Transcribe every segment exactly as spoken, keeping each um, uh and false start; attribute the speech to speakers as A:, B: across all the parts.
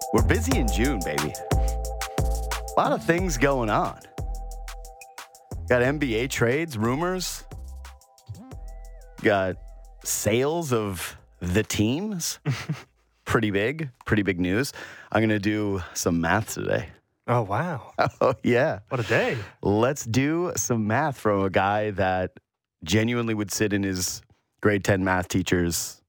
A: We're busy in June, baby. A lot of things going on. Got N B A trades, rumors. Got sales of the teams. Pretty big, pretty big news. I'm going to do some math today.
B: Oh, wow.
A: Oh, yeah.
B: What a day.
A: Let's do some math from a guy that genuinely would sit in his grade ten math teacher's.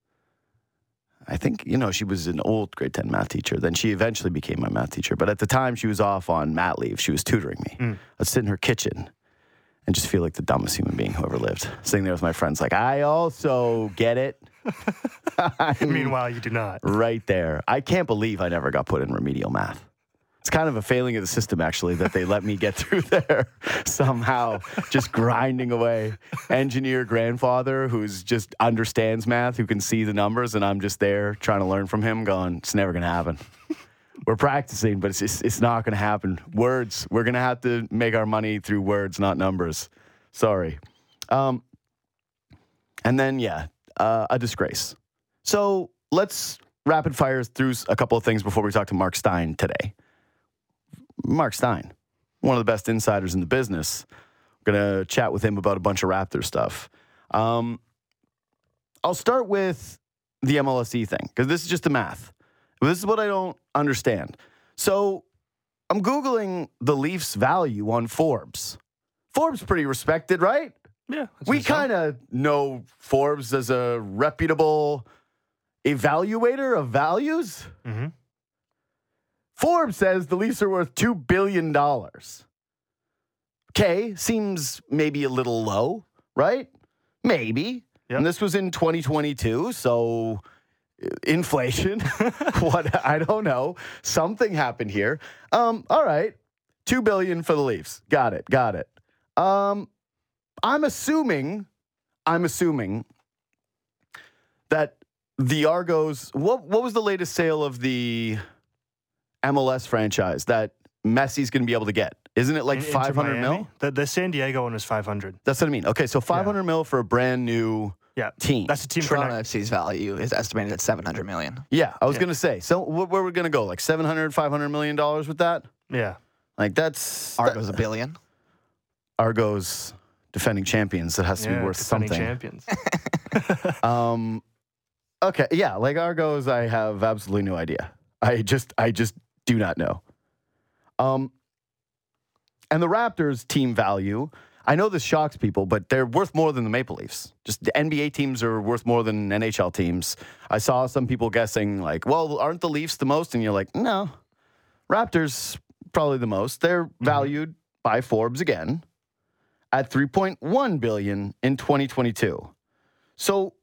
A: I think, you know, she was an old grade ten math teacher. Then she eventually became my math teacher. But at the time, she was off on mat leave. She was tutoring me.
B: Mm.
A: I'd sit in her kitchen and just feel like the dumbest human being who ever lived. Sitting there with my friends like, I also get it.
B: Meanwhile, you do not.
A: Right there. I can't believe I never got put in remedial math. It's kind of a failing of the system, actually, that they let me get through there somehow, just grinding away. Engineer grandfather who's just understands math, who can see the numbers, and I'm just there trying to learn from him, going, it's never going to happen. We're practicing, but it's just, it's not going to happen. Words, we're going to have to make our money through words, not numbers. Sorry. Um, and then, yeah, uh, a disgrace. So let's rapid fire through a couple of things before we talk to Mark Stein today. Mark Stein, one of the best insiders in the business. I'm going to chat with him about a bunch of Raptor stuff. Um, I'll start with the M L S E thing, because this is just the math. This is what I don't understand. So I'm Googling the Leafs' value on Forbes. Forbes pretty respected, right?
B: Yeah.
A: We kind of know Forbes as a reputable evaluator of values.
B: Mm-hmm.
A: Forbes says the Leafs are worth two billion dollars. Okay, seems maybe a little low, right? Maybe.
B: Yep.
A: And this was in twenty twenty-two, so inflation, what, I don't know. Something happened here. Um, all right, two billion dollars for the Leafs. Got it, got it. Um, I'm assuming, I'm assuming that the Argos, what, what was the latest sale of the M L S franchise that Messi's going to be able to get? Isn't it like
B: In-
A: five hundred mil?
B: The, the San Diego one is five hundred.
A: That's what I mean. Okay, so five hundred
B: Yeah.
A: mil for a brand new
B: Yeah.
A: team.
B: That's a team for
C: Toronto
B: next.
C: F C's value is estimated at seven hundred million dollars.
A: Yeah, I was
B: Yeah.
A: going to say. So wh- where are we going to go? Like seven hundred, five hundred million dollars with that?
B: Yeah.
A: Like that's
C: Argo's
A: that,
C: a billion.
A: Argos defending champions. That has to
B: yeah,
A: be worth
B: defending
A: something.
B: champions.
A: Um, okay, yeah, like Argos, I have absolutely no idea. I just, I just do not know. Um, and the Raptors' team value, I know this shocks people, but they're worth more than the Maple Leafs. Just the N B A teams are worth more than N H L teams. I saw some people guessing like, well, aren't the Leafs the most? And you're like, no, Raptors probably the most. They're
B: Mm-hmm.
A: valued by Forbes again at three point one billion dollars in twenty twenty-two. So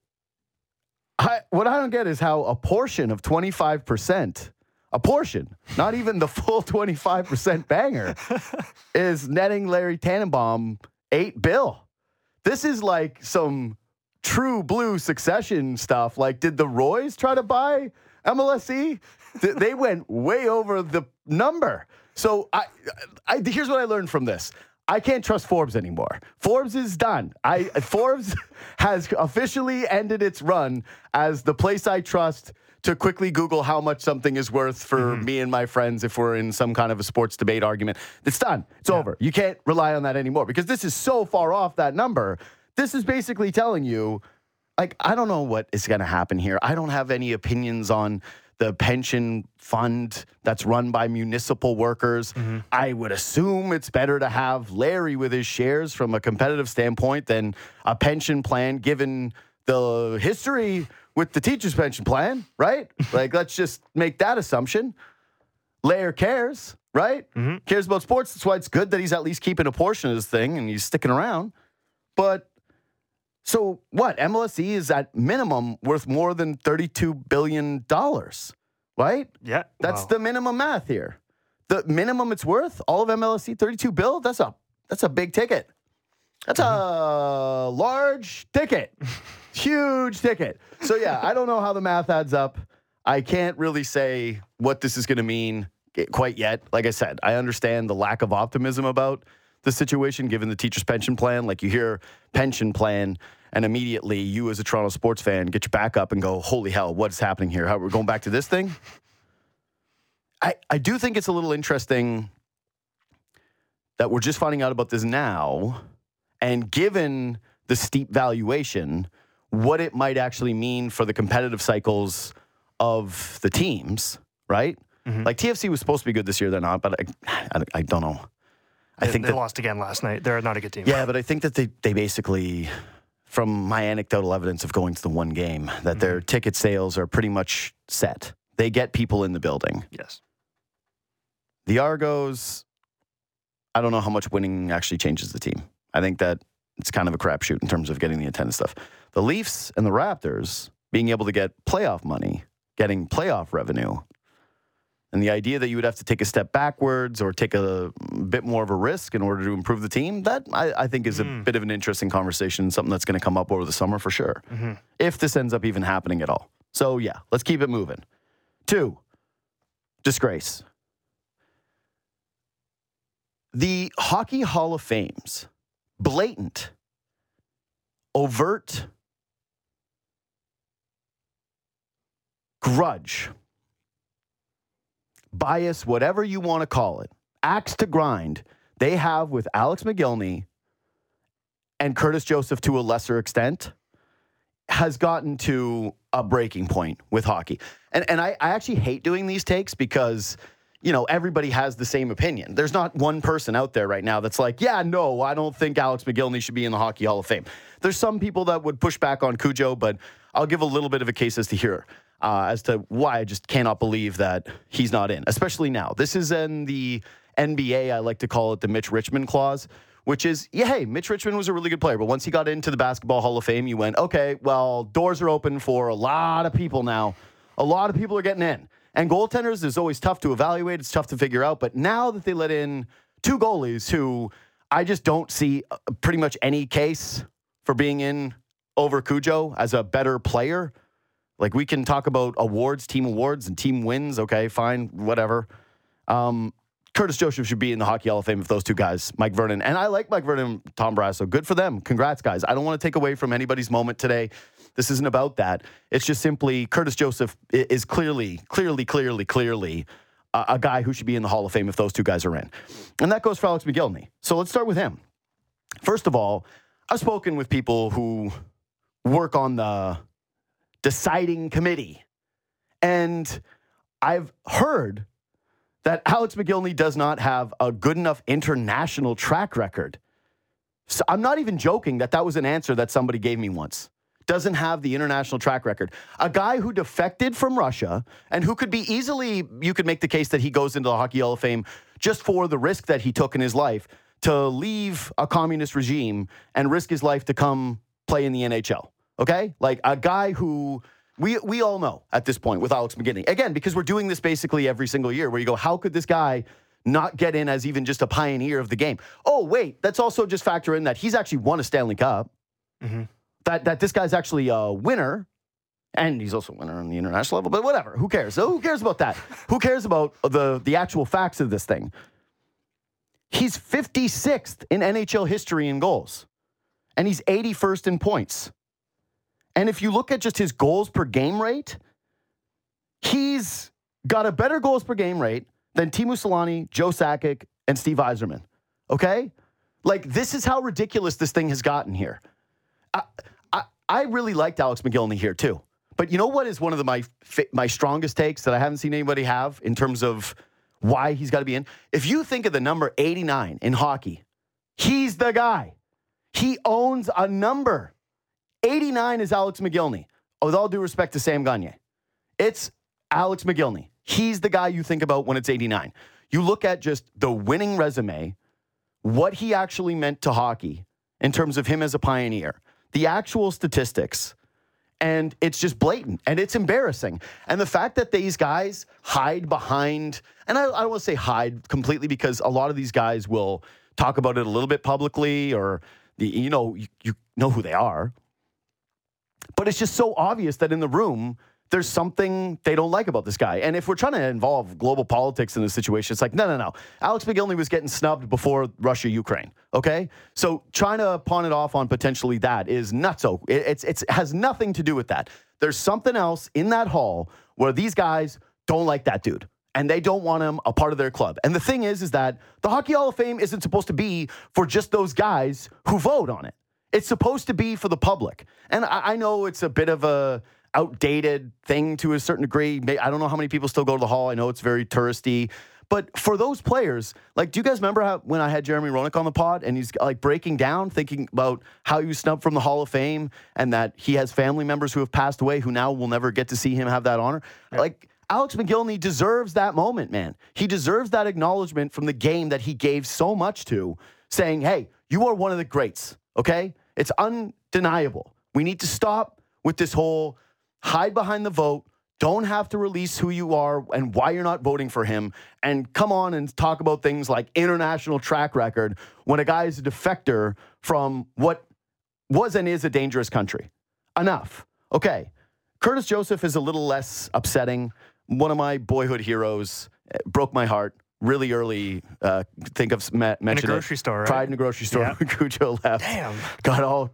A: I, what I don't get is how a portion of twenty-five percent, a portion, not even the full twenty-five percent banger, is netting Larry Tannenbaum eight bill. This is like some true blue Succession stuff. Like, did the Roys try to buy M L S E? Th- they went way over the number. So I, I, here's what I learned from this. I can't trust Forbes anymore. Forbes is done. I Forbes has officially ended its run as the place I trust to quickly Google how much something is worth for mm-hmm. me and my friends if we're in some kind of a sports debate argument. It's done. It's yeah. over. You can't rely on that anymore because this is so far off that number. This is basically telling you, like, I don't know what is going to happen here. I don't have any opinions on the pension fund that's run by municipal workers. Mm-hmm. I would assume it's better to have Larry with his shares from a competitive standpoint than a pension plan, given the history with the teacher's pension plan, right? Like, let's just make that assumption. Larry cares, right?
B: Mm-hmm.
A: Cares about sports. That's why it's good that he's at least keeping a portion of this thing and he's sticking around. But so what? M L S E is at minimum worth more than thirty-two billion dollars, right?
B: Yeah.
A: That's
B: wow.
A: the minimum math here. The minimum it's worth, all of M L S E, thirty-two bill, that's a that's a big ticket. That's mm-hmm. a large ticket. Huge ticket. So yeah, I don't know how the math adds up. I can't really say what this is going to mean quite yet. Like I said, I understand the lack of optimism about the situation given the teacher's pension plan. Like, you hear pension plan and immediately you as a Toronto sports fan get your back up and go, holy hell, what's happening here? How we're going back to this thing? I, I do think it's a little interesting that we're just finding out about this now, and given the steep valuation, what it might actually mean for the competitive cycles of the teams, right? Mm-hmm. Like T F C was supposed to be good this year, they're not, but I, I, I don't know. I
B: they,
A: think
B: they
A: that,
B: lost again last night. They're not a good team.
A: Yeah, but I think that they, they basically, from my anecdotal evidence of going to the one game, that mm-hmm. their ticket sales are pretty much set. They get people in the building.
B: Yes.
A: The Argos, I don't know how much winning actually changes the team. I think that it's kind of a crapshoot in terms of getting the attendance stuff. The Leafs and the Raptors being able to get playoff money, getting playoff revenue, and the idea that you would have to take a step backwards or take a bit more of a risk in order to improve the team, that I, I think is a mm. bit of an interesting conversation, something that's going to come up over the summer for sure, mm-hmm. if this ends up even happening at all. So, yeah, let's keep it moving. Two, disgrace. The Hockey Hall of Fame's blatant, overt grudge, bias, whatever you want to call it, axe to grind they have with Alex McGillney and Curtis Joseph to a lesser extent has gotten to a breaking point with hockey. And and I, I actually hate doing these takes because, you know, everybody has the same opinion. There's not one person out there right now that's like, yeah, no, I don't think Alex McGillney should be in the Hockey Hall of Fame. There's some people that would push back on Cujo, but I'll give a little bit of a case as to here, uh, as to why I just cannot believe that he's not in, especially now. This is in the N B A, I like to call it the Mitch Richmond clause, which is, yeah, hey, Mitch Richmond was a really good player, but once he got into the Basketball Hall of Fame, you went, okay, well, doors are open for a lot of people now. A lot of people are getting in. And goaltenders is always tough to evaluate. It's tough to figure out. But now that they let in two goalies who I just don't see pretty much any case for being in over Cujo as a better player. Like, we can talk about awards, team awards, and team wins. Okay, fine, whatever. Um, Curtis Joseph should be in the Hockey Hall of Fame if those two guys, Mike Vernon. And I like Mike Vernon and Tom Barrasso. Good for them. Congrats, guys. I don't want to take away from anybody's moment today. This isn't about that. It's just simply Curtis Joseph is clearly, clearly, clearly, clearly a, a guy who should be in the Hall of Fame if those two guys are in. And that goes for Alex McGillney. So let's start with him. First of all, I've spoken with people who work on the deciding committee. And I've heard that Alex McGillney does not have a good enough international track record. So I'm not even joking that that was an answer that somebody gave me once. Doesn't have the international track record. A guy who defected from Russia and who could be easily, you could make the case that he goes into the Hockey Hall of Fame just for the risk that he took in his life to leave a communist regime and risk his life to come play in the N H L. Okay? Like a guy who we we all know at this point with Alex McGillney. Again, because we're doing this basically every single year where you go, how could this guy not get in as even just a pioneer of the game? Oh, wait, let's also just factor in that he's actually won a Stanley Cup. Mm-hmm. That that this guy's actually a winner, and he's also a winner on the international level, but whatever. Who cares? So who cares about that? Who cares about the, the actual facts of this thing? He's fifty-sixth in N H L history in goals, and he's eighty-first in points. And if you look at just his goals per game rate, he's got a better goals per game rate than Teemu Selanne, Joe Sakic, and Steve Yzerman. Okay? Like, this is how ridiculous this thing has gotten here. I, I, I really liked Alex McGillney here, too. But you know what is one of the, my my strongest takes that I haven't seen anybody have in terms of why he's got to be in? If you think of the number eighty-nine in hockey, he's the guy. He owns a number. eighty-nine is Alex McGillney. With all due respect to Sam Gagner. It's Alex McGillney. He's the guy you think about when it's eighty-nine. You look at just the winning resume, what he actually meant to hockey in terms of him as a pioneer, the actual statistics, and it's just blatant, and it's embarrassing. And the fact that these guys hide behind, and I, I don't want to say hide completely because a lot of these guys will talk about it a little bit publicly or, the, you know, you, you know who they are. But it's just so obvious that in the room, there's something they don't like about this guy. And if we're trying to involve global politics in this situation, it's like, no, no, no. Alex McGillney was getting snubbed before Russia-Ukraine, okay? So trying to pawn it off on potentially that is nutso. It, it's, it's, it has nothing to do with that. There's something else in that hall where these guys don't like that dude. and they don't want him a part of their club. And the thing is, is that the Hockey Hall of Fame isn't supposed to be for just those guys who vote on it. It's supposed to be for the public. And I, I know it's a bit of a outdated thing to a certain degree. I don't know how many people still go to the Hall. I know it's very touristy. But for those players, like, do you guys remember how when I had Jeremy Roenick on the pod and he's like breaking down, thinking about how he was snubbed from the Hall of Fame and that he has family members who have passed away who now will never get to see him have that honor? Yeah. Like, Alex McGillney deserves that moment, man. He deserves that acknowledgement from the game that he gave so much to, saying, hey, you are one of the greats, okay? It's undeniable. We need to stop with this whole hide behind the vote, don't have to release who you are and why you're not voting for him, and come on and talk about things like international track record when a guy is a defector from what was and is a dangerous country. Enough. Okay. Curtis Joseph is a little less upsetting. One of my boyhood heroes, broke my heart really early. Uh, think of me- mentioned
B: in a grocery
A: it.
B: store, right?
A: Cried in a grocery store
B: Yeah.
A: when Cujo left.
B: Damn.
A: Got all...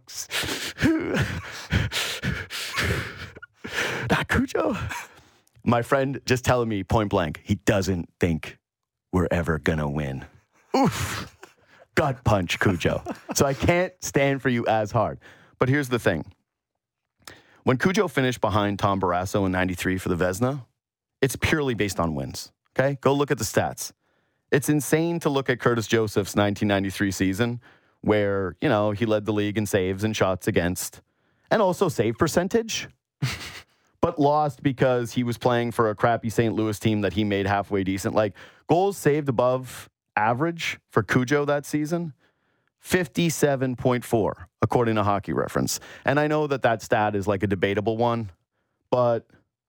A: Not Cujo. My friend just telling me point blank, he doesn't think we're ever going to win. Oof. Gut punch, Cujo. So I can't stand for you as hard. But here's the thing. When Cujo finished behind Tom Barrasso in ninety-three for the Vezina, it's purely based on wins. Okay? Go look at the stats. It's insane to look at Curtis Joseph's nineteen ninety-three season where, you know, he led the league in saves and shots against and also save percentage. But lost because he was playing for a crappy Saint Louis team that he made halfway decent. Like, goals saved above average for Cujo that season, fifty-seven point four, according to Hockey Reference. And I know that that stat is like a debatable one, but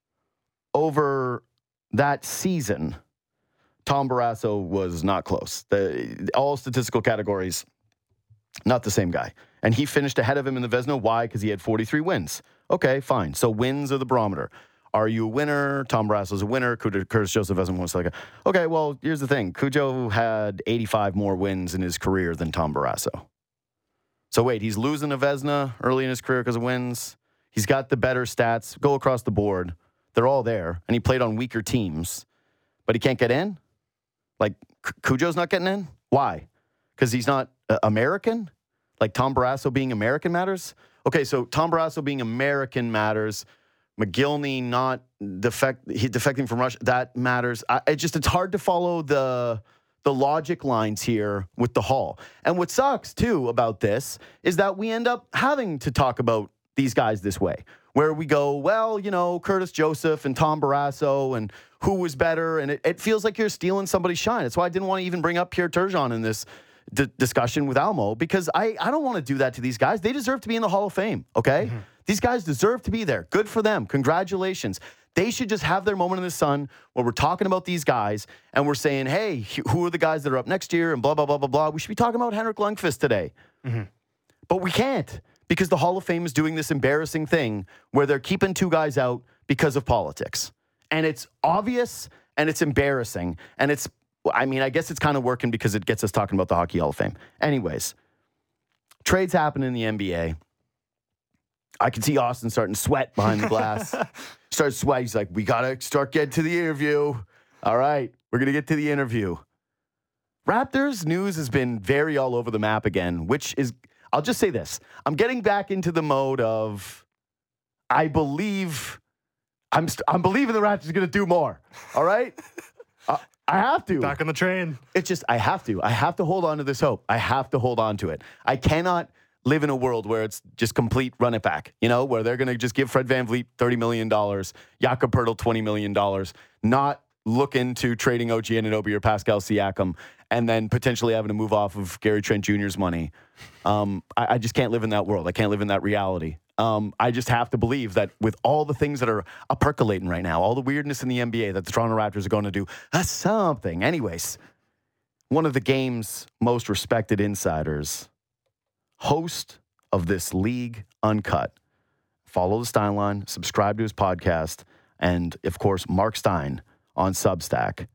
A: over that season, Tom Barrasso was not close. The, all statistical categories, not the same guy. And he finished ahead of him in the Vezina. Why? Because he had forty-three wins. Okay, fine. So wins are the barometer. Are you a winner? Tom Barrasso's a winner. Curtis Joseph hasn't won. Like, okay, well, here's the thing. Cujo had eighty-five more wins in his career than Tom Barrasso. So wait, he's losing a Vezina early in his career because of wins. He's got the better stats. Go across the board. They're all there. And he played on weaker teams. But he can't get in? Like, Cujo's not getting in? Why? Because he's not uh, American? Like Tom Barrasso being American matters? Okay, so Tom Barrasso being American matters. McGillney not defect, he defecting from Russia, that matters. I, it just, it's hard to follow the the logic lines here with the Hall. And what sucks, too, about this is that we end up having to talk about these guys this way, where we go, well, you know, Curtis Joseph and Tom Barrasso and who was better, and it, it feels like you're stealing somebody's shine. That's why I didn't want to even bring up Pierre Turgeon in this D- discussion with Almo, because I, I don't want to do that to these guys. They deserve to be in the Hall of Fame, okay? Mm-hmm. These guys deserve to be there. Good for them. Congratulations. They should just have their moment in the sun where we're talking about these guys and we're saying, hey, who are the guys that are up next year and blah, blah, blah, blah, blah. We should be talking about Henrik Lundqvist today. Mm-hmm. But we can't because the Hall of Fame is doing this embarrassing thing where they're keeping two guys out because of politics. And it's obvious and it's embarrassing and it's I mean, I guess it's kind of working because it gets us talking about the Hockey Hall of Fame. Anyways, trades happen in the N B A. I can see Austin starting to sweat behind the glass. Starts sweating. He's like, we got to start getting to the interview. All right, we're going to get to the interview. Raptors news has been very all over the map again, which is, I'll just say this. I'm getting back into the mode of, I believe, I'm, st- I'm believing the Raptors are going to do more. All right? uh, I have to.
B: Back on the train.
A: It's just, I have to. I have to hold on to this hope. I have to hold on to it. I cannot live in a world where it's just complete run it back, you know, where they're going to just give Fred VanVleet thirty million dollars, Jakob Poeltl twenty million dollars, not look into trading O G Anunoby or Pascal Siakam, and then potentially having to move off of Gary Trent Junior's money. Um, I, I just can't live in that world. I can't live in that reality. Um, I just have to believe that with all the things that are uh, percolating right now, all the weirdness in the N B A, that the Toronto Raptors are going to do uh, something. Anyways, one of the game's most respected insiders, host of this League Uncut. Follow the Steinline, subscribe to his podcast, and, of course, Mark Stein on Substack.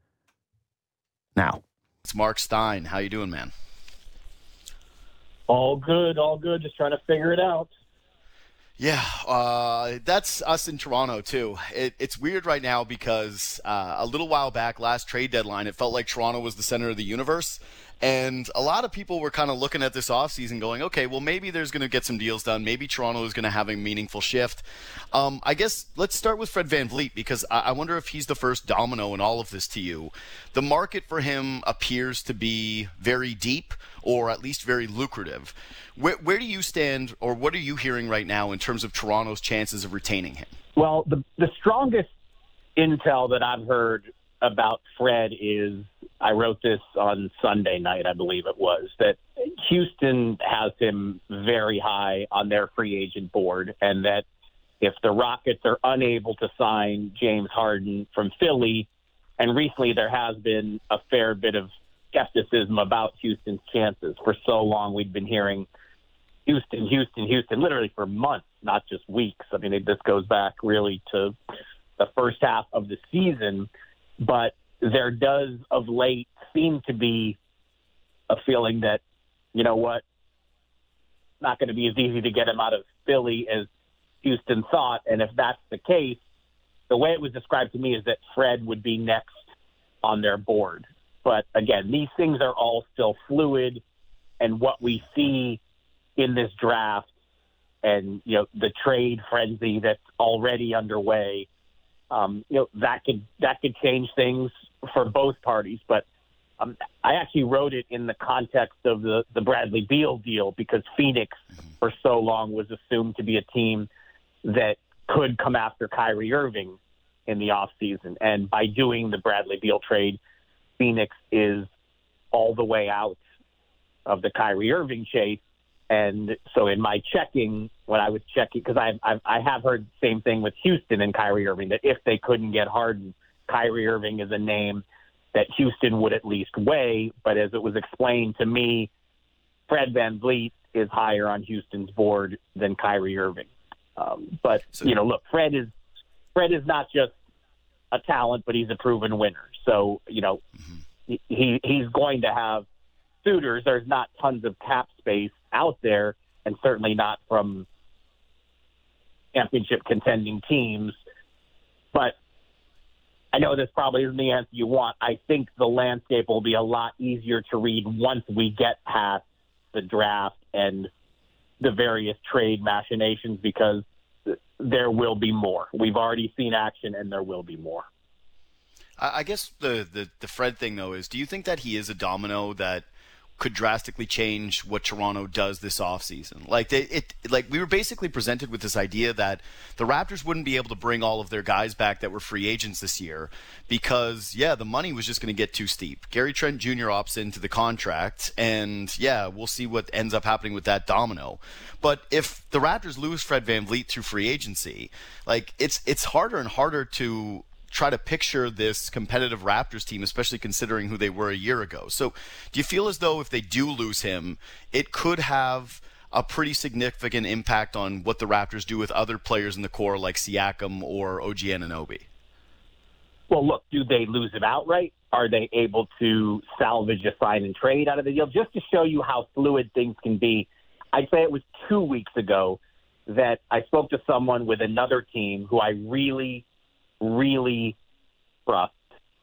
A: Now, it's Mark Stein. How you doing, man?
D: All good, all good. Just trying to figure it out.
A: Yeah, uh, that's us in Toronto, too. It, it's weird right now because uh, a little while back, last trade deadline, it felt like Toronto was the center of the universe. And a lot of people were kind of looking at this offseason going, okay, well, maybe there's going to get some deals done. Maybe Toronto is going to have a meaningful shift. Um, I guess let's start with Fred VanVleet because I-, I wonder if he's the first domino in all of this to you. The market for him appears to be very deep or at least very lucrative. Where, where do you stand or what are you hearing right now in terms of Toronto's chances of retaining him?
D: Well, the, the strongest intel that I've heard about Fred is, I wrote this on Sunday night, I believe it was, that Houston has him very high on their free agent board, and that if the Rockets are unable to sign James Harden from Philly, and recently there has been a fair bit of skepticism about Houston's chances. For so long we've been hearing Houston, Houston, Houston, literally for months, not just weeks. I mean, it, this goes back really to the first half of the season, but there does of late seem to be a feeling that, you know what, it's not going to be as easy to get him out of Philly as Houston thought. And if that's the case, the way it was described to me is that Fred would be next on their board. But again, these things are all still fluid, and what we see in this draft and, you know, the trade frenzy that's already underway, um, you know, that could, that could change things for both parties. But um, I actually wrote it in the context of the, the Bradley Beal deal because Phoenix for so long was assumed to be a team that could come after Kyrie Irving in the offseason. And by doing the Bradley Beal trade, Phoenix is all the way out of the Kyrie Irving chase. And so in my checking, when I was checking, because I I've, I have heard the same thing with Houston and Kyrie Irving, that if they couldn't get Harden, Kyrie Irving is a name that Houston would at least weigh. But as it was explained to me, Fred VanVleet is higher on Houston's board than Kyrie Irving. Um, but, so, you know, look, Fred is Fred is not just a talent, but he's a proven winner. So, you know, mm-hmm. he he's going to have suitors. There's not tons of cap space out there, and certainly not from championship contending teams. But I know this probably isn't the answer you want. I think the landscape will be a lot easier to read once we get past the draft and the various trade machinations, because there will be more. We've already seen action, and there will be more.
A: I guess the, the, the Fred thing, though, is do you think that he is a domino that could drastically change what Toronto does this offseason? Like, they, it, like we were basically presented with this idea that the Raptors wouldn't be able to bring all of their guys back that were free agents this year because, yeah, the money was just going to get too steep. Gary Trent Junior opts into the contract, and, yeah, we'll see what ends up happening with that domino. But if the Raptors lose Fred VanVleet through free agency, like, it's it's harder and harder to try to picture this competitive Raptors team, especially considering who they were a year ago. So do you feel as though if they do lose him, it could have a pretty significant impact on what the Raptors do with other players in the core like Siakam or O G Anunoby?
D: Well, look, do they lose him outright? Are they able to salvage a sign and trade out of the deal? Just to show you how fluid things can be, I'd say it was two weeks ago that I spoke to someone with another team who I really really trust,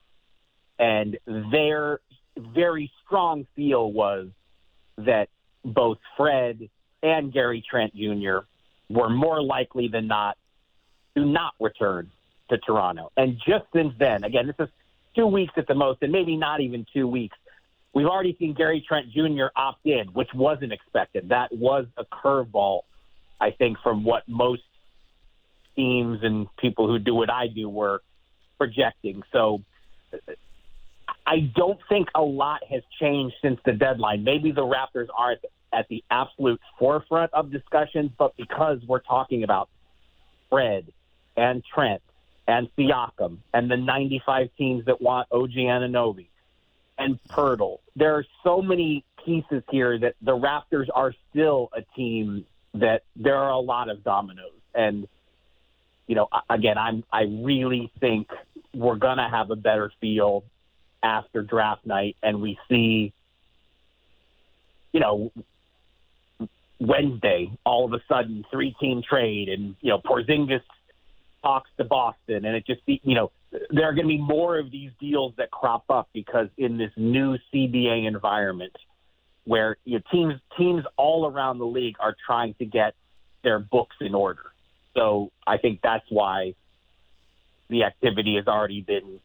D: and their very strong feel was that both Fred and Gary Trent Junior were more likely than not to not return to Toronto. And just since then, again, this is two weeks at the most, and maybe not even two weeks, we've already seen Gary Trent Junior opt in, which wasn't expected. That was a curveball, I think, from what most teams and people who do what I do were projecting. So I don't think a lot has changed since the deadline. Maybe the Raptors aren't at the absolute forefront of discussions, but because we're talking about Fred and Trent and Siakam and the ninety-five teams that want O G Anunoby and Pirtle, there are so many pieces here that the Raptors are still a team that there are a lot of dominoes. And you know, again, I'm, I really think we're going to have a better feel after draft night, and we see, you know, Wednesday, all of a sudden, three-team trade, and, you know, Porzingis talks to Boston, and it just, be, you know, there are going to be more of these deals that crop up because in this new C B A environment where, you know, teams teams all around the league are trying to get their books in order. So I think that's why the activity has already been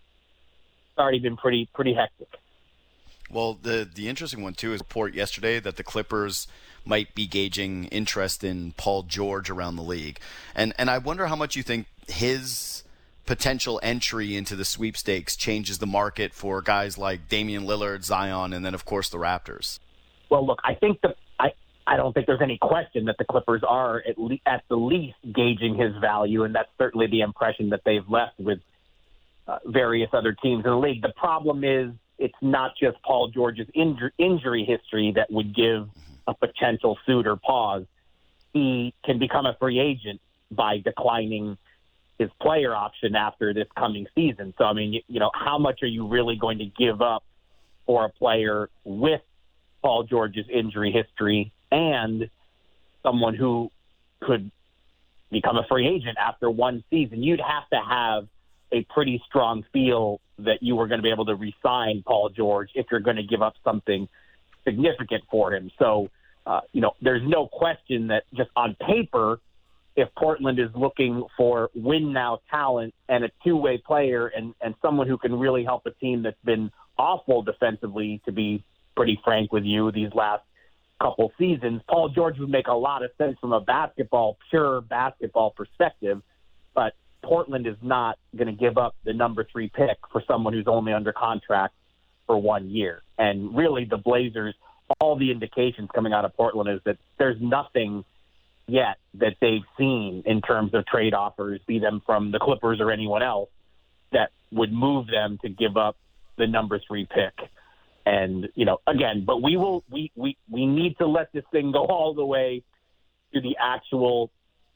D: already been pretty pretty hectic.
A: Well, the the interesting one too is a report yesterday that the Clippers might be gauging interest in Paul George around the league, and and I wonder how much you think his potential entry into the sweepstakes changes the market for guys like Damian Lillard, Zion, and then of course the Raptors.
D: Well, look, I think the I. I don't think there's any question that the Clippers are at, le- at the least gauging his value, and that's certainly the impression that they've left with uh, various other teams in the league. The problem is it's not just Paul George's injur- injury history that would give a potential suitor pause. He can become a free agent by declining his player option after this coming season. So, I mean, you, you know, how much are you really going to give up for a player with Paul George's injury history and someone who could become a free agent after one season? You'd have to have a pretty strong feel that you were going to be able to re-sign Paul George if you're going to give up something significant for him. So, uh, you know, there's no question that just on paper, if Portland is looking for win-now talent and a two-way player and, and someone who can really help a team that's been awful defensively, to be pretty frank with you, these last couple seasons, Paul George would make a lot of sense from a basketball, pure basketball perspective, but Portland is not going to give up the number three pick for someone who's only under contract for one year. And really the Blazers, all the indications coming out of Portland is that there's nothing yet that they've seen in terms of trade offers, be them from the Clippers or anyone else, that would move them to give up the number three pick. And, you know, again, but we will, we, we, we need to let this thing go all the way to the actual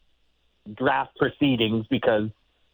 D: draft proceedings, because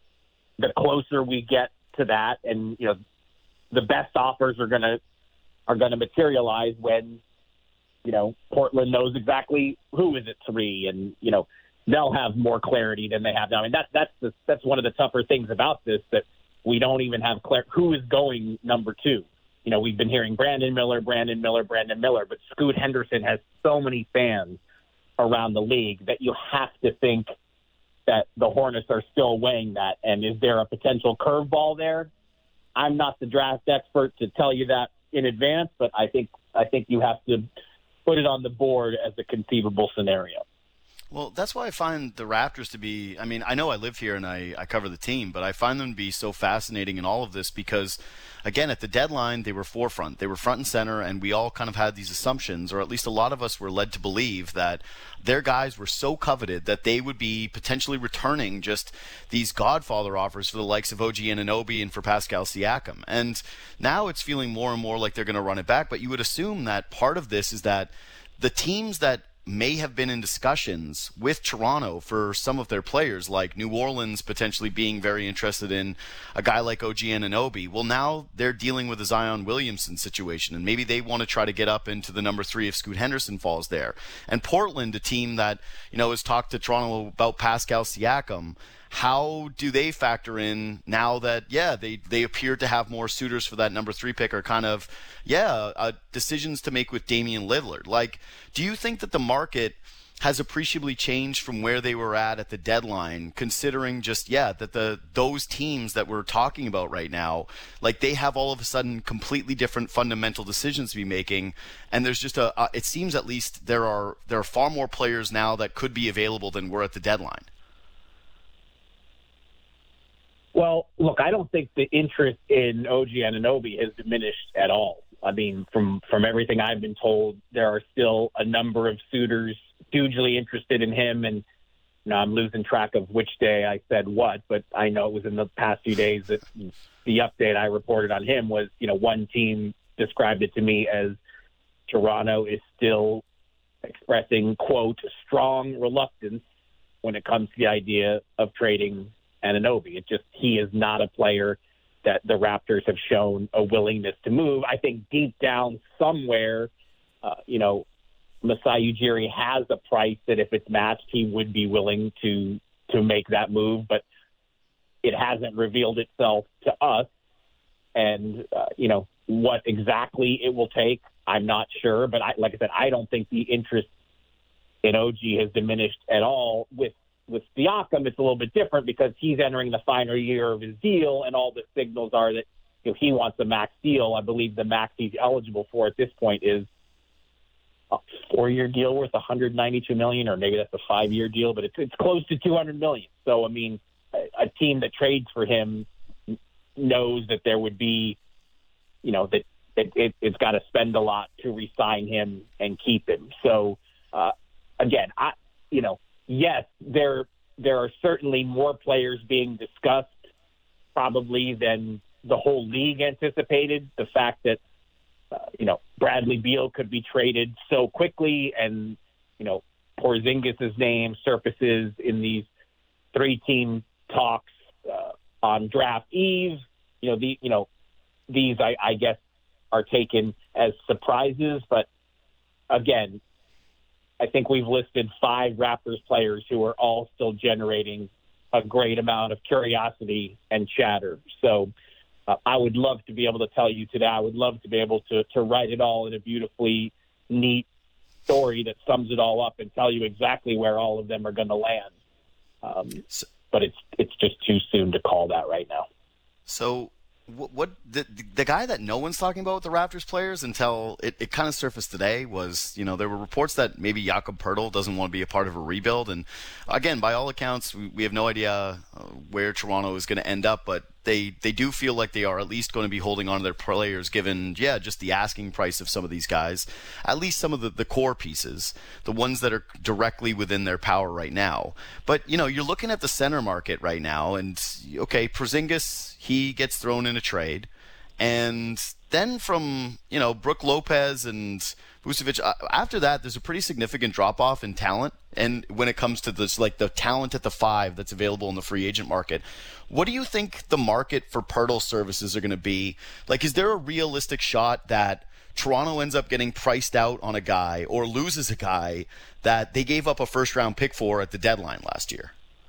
D: the closer we get to that, and, you know, the best offers are going to, are going to materialize when, you know, Portland knows exactly who is at three, and, you know, they'll have more clarity than they have now. I mean, that, that's the, that's one of the tougher things about this, that we don't even have clear who is going number two. You know, we've been hearing Brandon Miller, Brandon Miller, Brandon Miller, but Scoot Henderson has so many fans around the league that you have to think that the Hornets are still weighing that. And is there a potential curveball there? I'm not the draft expert to tell you that in advance, but I think I think you have to put it on the board as a conceivable scenario.
A: Well, that's why I find the Raptors to be, I mean, I know I live here and I, I cover the team, but I find them to be so fascinating in all of this because, again, at the deadline, they were forefront. They were front and center, and we all kind of had these assumptions, or at least a lot of us were led to believe that their guys were so coveted that they would be potentially returning just these Godfather offers for the likes of O G Anunoby and for Pascal Siakam. And now it's feeling more and more like they're going to run it back, but you would assume that part of this is that the teams that may have been in discussions with Toronto for some of their players, like New Orleans potentially being very interested in a guy like O G Anunoby. Well, now they're dealing with a Zion Williamson situation, and maybe they want to try to get up into the number three if Scoot Henderson falls there. And Portland, a team that, you know, has talked to Toronto about Pascal Siakam. How do they factor in now that, yeah, they, they appear to have more suitors for that number three pick, or kind of, yeah, uh, decisions to make with Damian Lillard? Like, do you think that the market has appreciably changed from where they were at at the deadline, considering just, yeah, that the those teams that we're talking about right now, like, they have all of a sudden completely different fundamental decisions to be making, and there's just a, uh, it seems at least there are there are far more players now that could be available than were at the deadline?
D: Well, look, I don't think the interest in O G Anunoby has diminished at all. I mean, from, from everything I've been told, there are still a number of suitors hugely interested in him. And, you know, I'm losing track of which day I said what, but I know it was in the past few days that the update I reported on him was, you know, one team described it to me as Toronto is still expressing, quote, strong reluctance when it comes to the idea of trading Anunoby. It just, he is not a player that the Raptors have shown a willingness to move. I think deep down somewhere, uh, you know, Masai Ujiri has a price that if it's matched, he would be willing to to make that move, but it hasn't revealed itself to us. And, uh, you know, what exactly it will take, I'm not sure. But I, like I said, I don't think the interest in O G has diminished at all. With with Siakam, it's a little bit different because he's entering the final year of his deal, and all the signals are that, you know, he wants a max deal. I believe the max he's eligible for at this point is a four-year deal worth one hundred ninety-two million dollars, or maybe that's a five-year deal, but it's it's close to two hundred million dollars. So, I mean, a, a team that trades for him knows that there would be, you know, that it, it, it's got to spend a lot to re-sign him and keep him. So, uh, again, I, you know, yes, there there are certainly more players being discussed probably than the whole league anticipated. The fact that, uh, you know, Bradley Beal could be traded so quickly, and, you know, Porzingis' name surfaces in these three-team talks uh, on draft eve. You know, the you know these I, I guess are taken as surprises, but again, I think we've listed five Raptors players who are all still generating a great amount of curiosity and chatter. So uh, I would love to be able to tell you today. I would love to be able to to write it all in a beautifully neat story that sums it all up and tell you exactly where all of them are going to land. Um, but it's it's just too soon to call that right now.
A: So what, what the, the guy that no one's talking about with the Raptors players until it, it kind of surfaced today was, you know, there were reports that maybe Jakob Poeltl doesn't want to be a part of a rebuild. And again, by all accounts, we, we have no idea uh, where Toronto is going to end up, but they, they do feel like they are at least going to be holding on to their players given, yeah, just the asking price of some of these guys, at least some of the, the core pieces, the ones that are directly within their power right now. But, you know, you're looking at the center market right now, and, okay, Porzingis, he gets thrown in a trade. And then from, you know, Brook Lopez and Vucevic, after that, there's a pretty significant drop-off in talent. And when it comes to this, like the talent at the five that's available in the free agent market, what do you think the market for Poeltl services are going to be? Like, is there a realistic shot that Toronto ends up getting priced out on a guy or loses a guy that they gave up a first-round pick for at the deadline last year?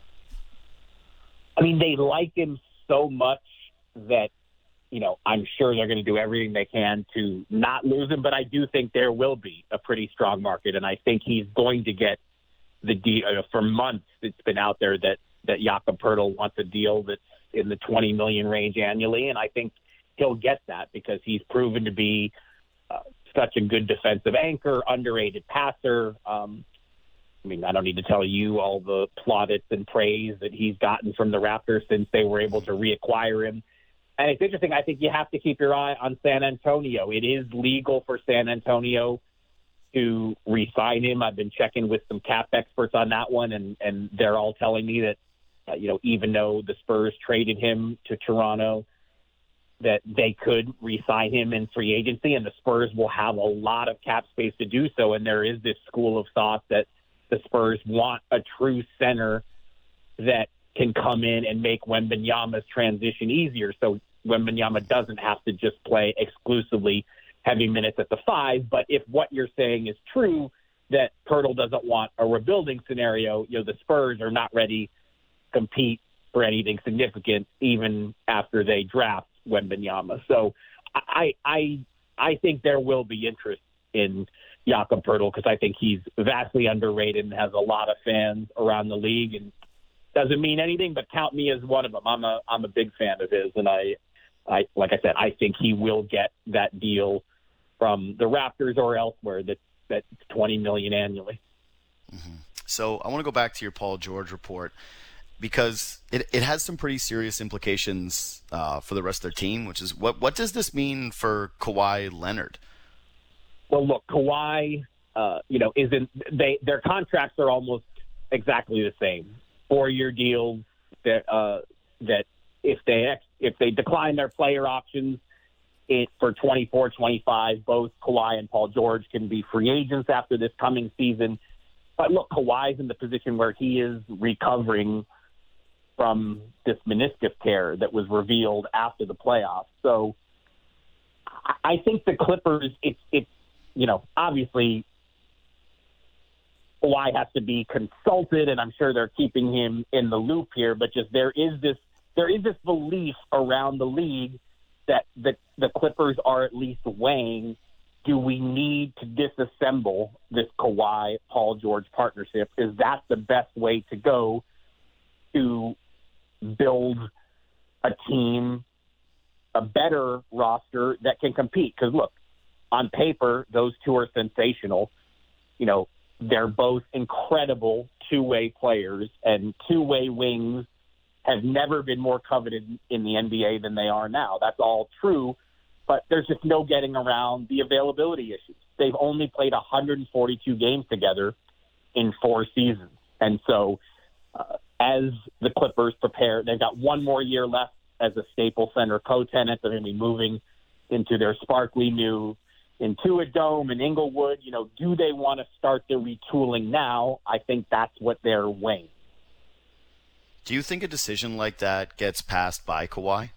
D: I mean, they like him so much that, you know, I'm sure they're going to do everything they can to not lose him, but I do think there will be a pretty strong market, and I think he's going to get the deal. Uh, for months, it's been out there that, that Jakob Poeltl wants a deal that's in the twenty million range annually, and I think he'll get that because he's proven to be uh, such a good defensive anchor, underrated passer. Um, I mean, I don't need to tell you all the plaudits and praise that he's gotten from the Raptors since they were able to reacquire him. And it's interesting. I think you have to keep your eye on San Antonio. It is legal for San Antonio to re-sign him. I've been checking with some cap experts on that one, and, and they're all telling me that, uh, you know, even though the Spurs traded him to Toronto, that they could re-sign him in free agency, and the Spurs will have a lot of cap space to do so. And there is this school of thought that the Spurs want a true center that can come in and make Wembanyama's transition easier. So Wembanyama doesn't have to just play exclusively heavy minutes at the five. But if what you're saying is true, that Poeltl doesn't want a rebuilding scenario, you know, the Spurs are not ready to compete for anything significant even after they draft Wembanyama. So I, I, I think there will be interest in Jakob Poeltl because I think he's vastly underrated and has a lot of fans around the league, and doesn't mean anything, but count me as one of them. I'm a I'm a big fan of his, and I, I like I said, I think he will get that deal from the Raptors or elsewhere that that's twenty million dollars annually.
A: Mm-hmm. So I want to go back to your Paul George report because it, it has some pretty serious implications uh, for the rest of their team, which is what what does this mean for Kawhi Leonard?
D: Well, look, Kawhi, uh, you know, isn't they their contracts are almost exactly the same. Four-year deals that uh, that if they ex- if they decline their player options it, for twenty-four twenty-five, both Kawhi and Paul George can be free agents after this coming season. But look, Kawhi's in the position where he is recovering from this meniscus tear that was revealed after the playoffs. So I think the Clippers, it's it's you know obviously Kawhi has to be consulted, and I'm sure they're keeping him in the loop here. But just there is this there is this belief around the league that the, the Clippers are at least weighing, do we need to disassemble this Kawhi-Paul George partnership? Is that the best way to go to build a team, a better roster that can compete? Because, look, on paper, those two are sensational. You know, they're both incredible two-way players, and two-way wings have never been more coveted in the N B A than they are now. That's all true, but there's just no getting around the availability issues. They've only played one hundred forty-two games together in four seasons. And so uh, as the Clippers prepare, they've got one more year left as a Staples Center co-tenant. They're going to be moving into their sparkly new Intuit Dome in Inglewood. You know, do they want to start the retooling now? I think that's what they're weighing.
A: Do you think a decision like that gets passed by Kawhi?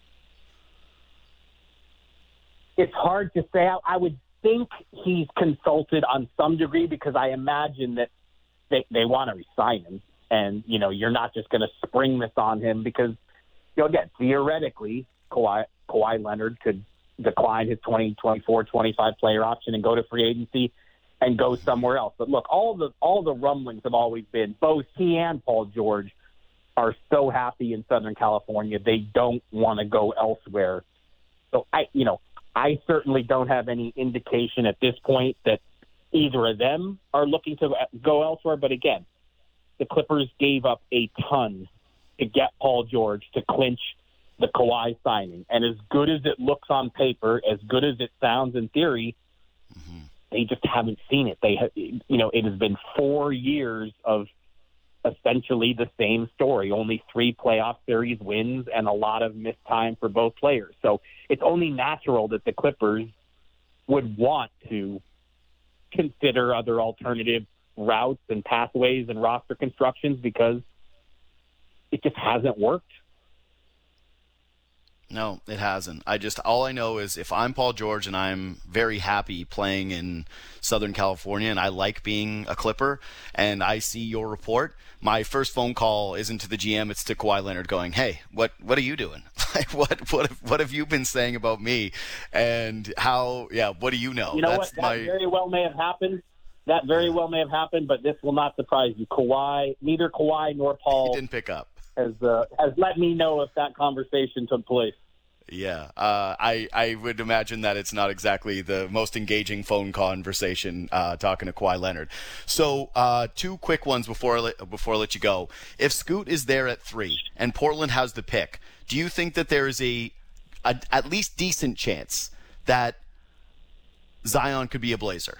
D: It's hard to say. I would think he's consulted on some degree, because I imagine that they, they want to re-sign him. And, you know, you're not just going to spring this on him because, you know, again, theoretically, Kawhi, Kawhi Leonard could decline his twenty twenty-four twenty-five player option and go to free agency and go somewhere else. But look, all the all the rumblings have always been both he and Paul George are so happy in Southern California, they don't want to go elsewhere. So I, you know, I certainly don't have any indication at this point that either of them are looking to go elsewhere. But again, the Clippers gave up a ton to get Paul George to clinch the Kawhi signing. And as good as it looks on paper, as good as it sounds in theory, mm-hmm. they just haven't seen it. They have, you know, it has been four years of essentially the same story, only three playoff series wins and a lot of missed time for both players. So it's only natural that the Clippers would want to consider other alternative routes and pathways and roster constructions, because it just hasn't worked.
A: No, it hasn't. I just, all I know is if I'm Paul George and I'm very happy playing in Southern California and I like being a Clipper and I see your report, my first phone call isn't to the G M, it's to Kawhi Leonard going, hey, what what are you doing? Like, what what have, what have you been saying about me? And how, yeah, what do you know?
D: You know
A: That's
D: what? That
A: my...
D: very well may have happened. That very well may have happened, but this will not surprise you. Kawhi, neither Kawhi nor Paul
A: he didn't pick up.
D: has uh, has let me know if that conversation took place.
A: Yeah, uh, I I would imagine that it's not exactly the most engaging phone conversation uh, talking to Kawhi Leonard. So uh, two quick ones before I let, before I let you go. If Scoot is there at three and Portland has the pick, do you think that there is a, a at least decent chance that Zion could be a Blazer?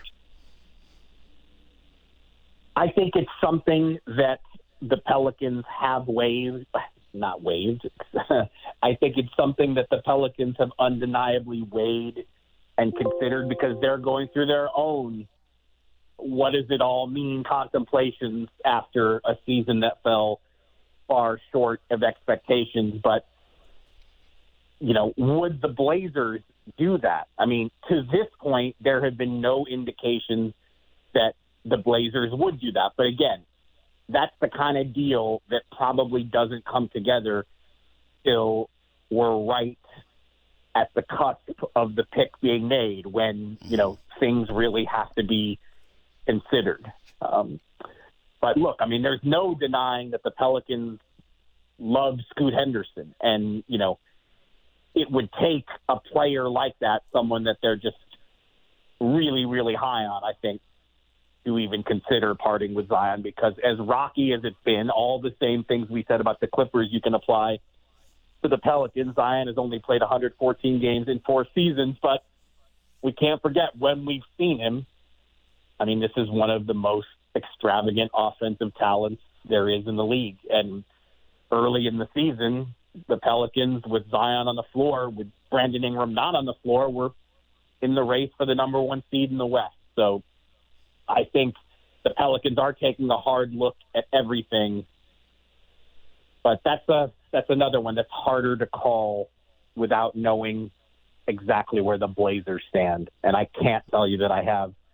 D: I think it's something that the Pelicans have waived, not waived. I think it's something that the Pelicans have undeniably weighed and considered, because they're going through their own what does it all mean contemplations after a season that fell far short of expectations. But, you know, would the Blazers do that? I mean, to this point, there have been no indications that the Blazers would do that. But again, that's the kind of deal that probably doesn't come together till we're right at the cusp of the pick being made, when, you know, things really have to be considered. Um, but look, I mean, there's no denying that the Pelicans love Scoot Henderson. And, you know, it would take a player like that, someone that they're just really, really high on, I think, to even consider parting with Zion, because as rocky as it's been, all the same things we said about the Clippers you can apply to the Pelicans. Zion has only played one hundred fourteen games in four seasons, but we can't forget when we've seen him. I mean, this is one of the most extravagant offensive talents there is in the league. And early in the season, the Pelicans, with Zion on the floor, with Brandon Ingram not on the floor, were in the race for the number one seed in the West. So I think the Pelicans are taking a hard look at everything, but that's a that's another one that's harder to call without knowing exactly where the Blazers stand. And I can't tell you that I have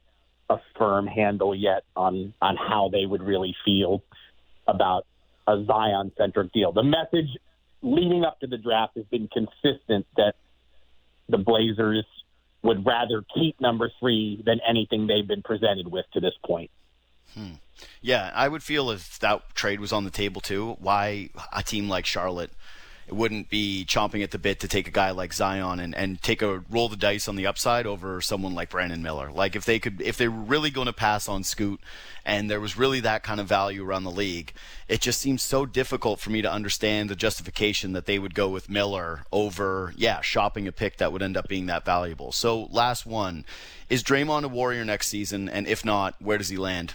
D: a firm handle yet on on how they would really feel about a Zion-centric deal. The message leading up to the draft has been consistent that the Blazers would rather keep number three than anything they've been presented with to this point.
A: Hmm. Yeah, I would feel if that trade was on the table too, why a team like Charlotte wouldn't be chomping at the bit to take a guy like Zion and, and take a roll the dice on the upside over someone like Brandon Miller. Like if they could, if they were really going to pass on Scoot and there was really that kind of value around the league, it just seems so difficult for me to understand the justification that they would go with Miller over, yeah, shopping a pick that would end up being that valuable. So last one, is Draymond a Warrior next season? And if not, where does he land?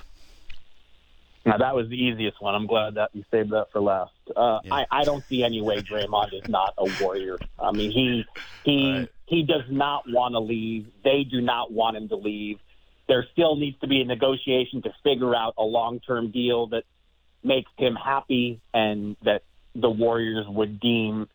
D: Now, that was the easiest one. I'm glad that you saved that for last. Uh, yeah. I, I don't see any way Draymond is not a Warrior. I mean, he he right. he does not want to leave. They do not want him to leave. There still needs to be a negotiation to figure out a long-term deal that makes him happy and that the Warriors would deem,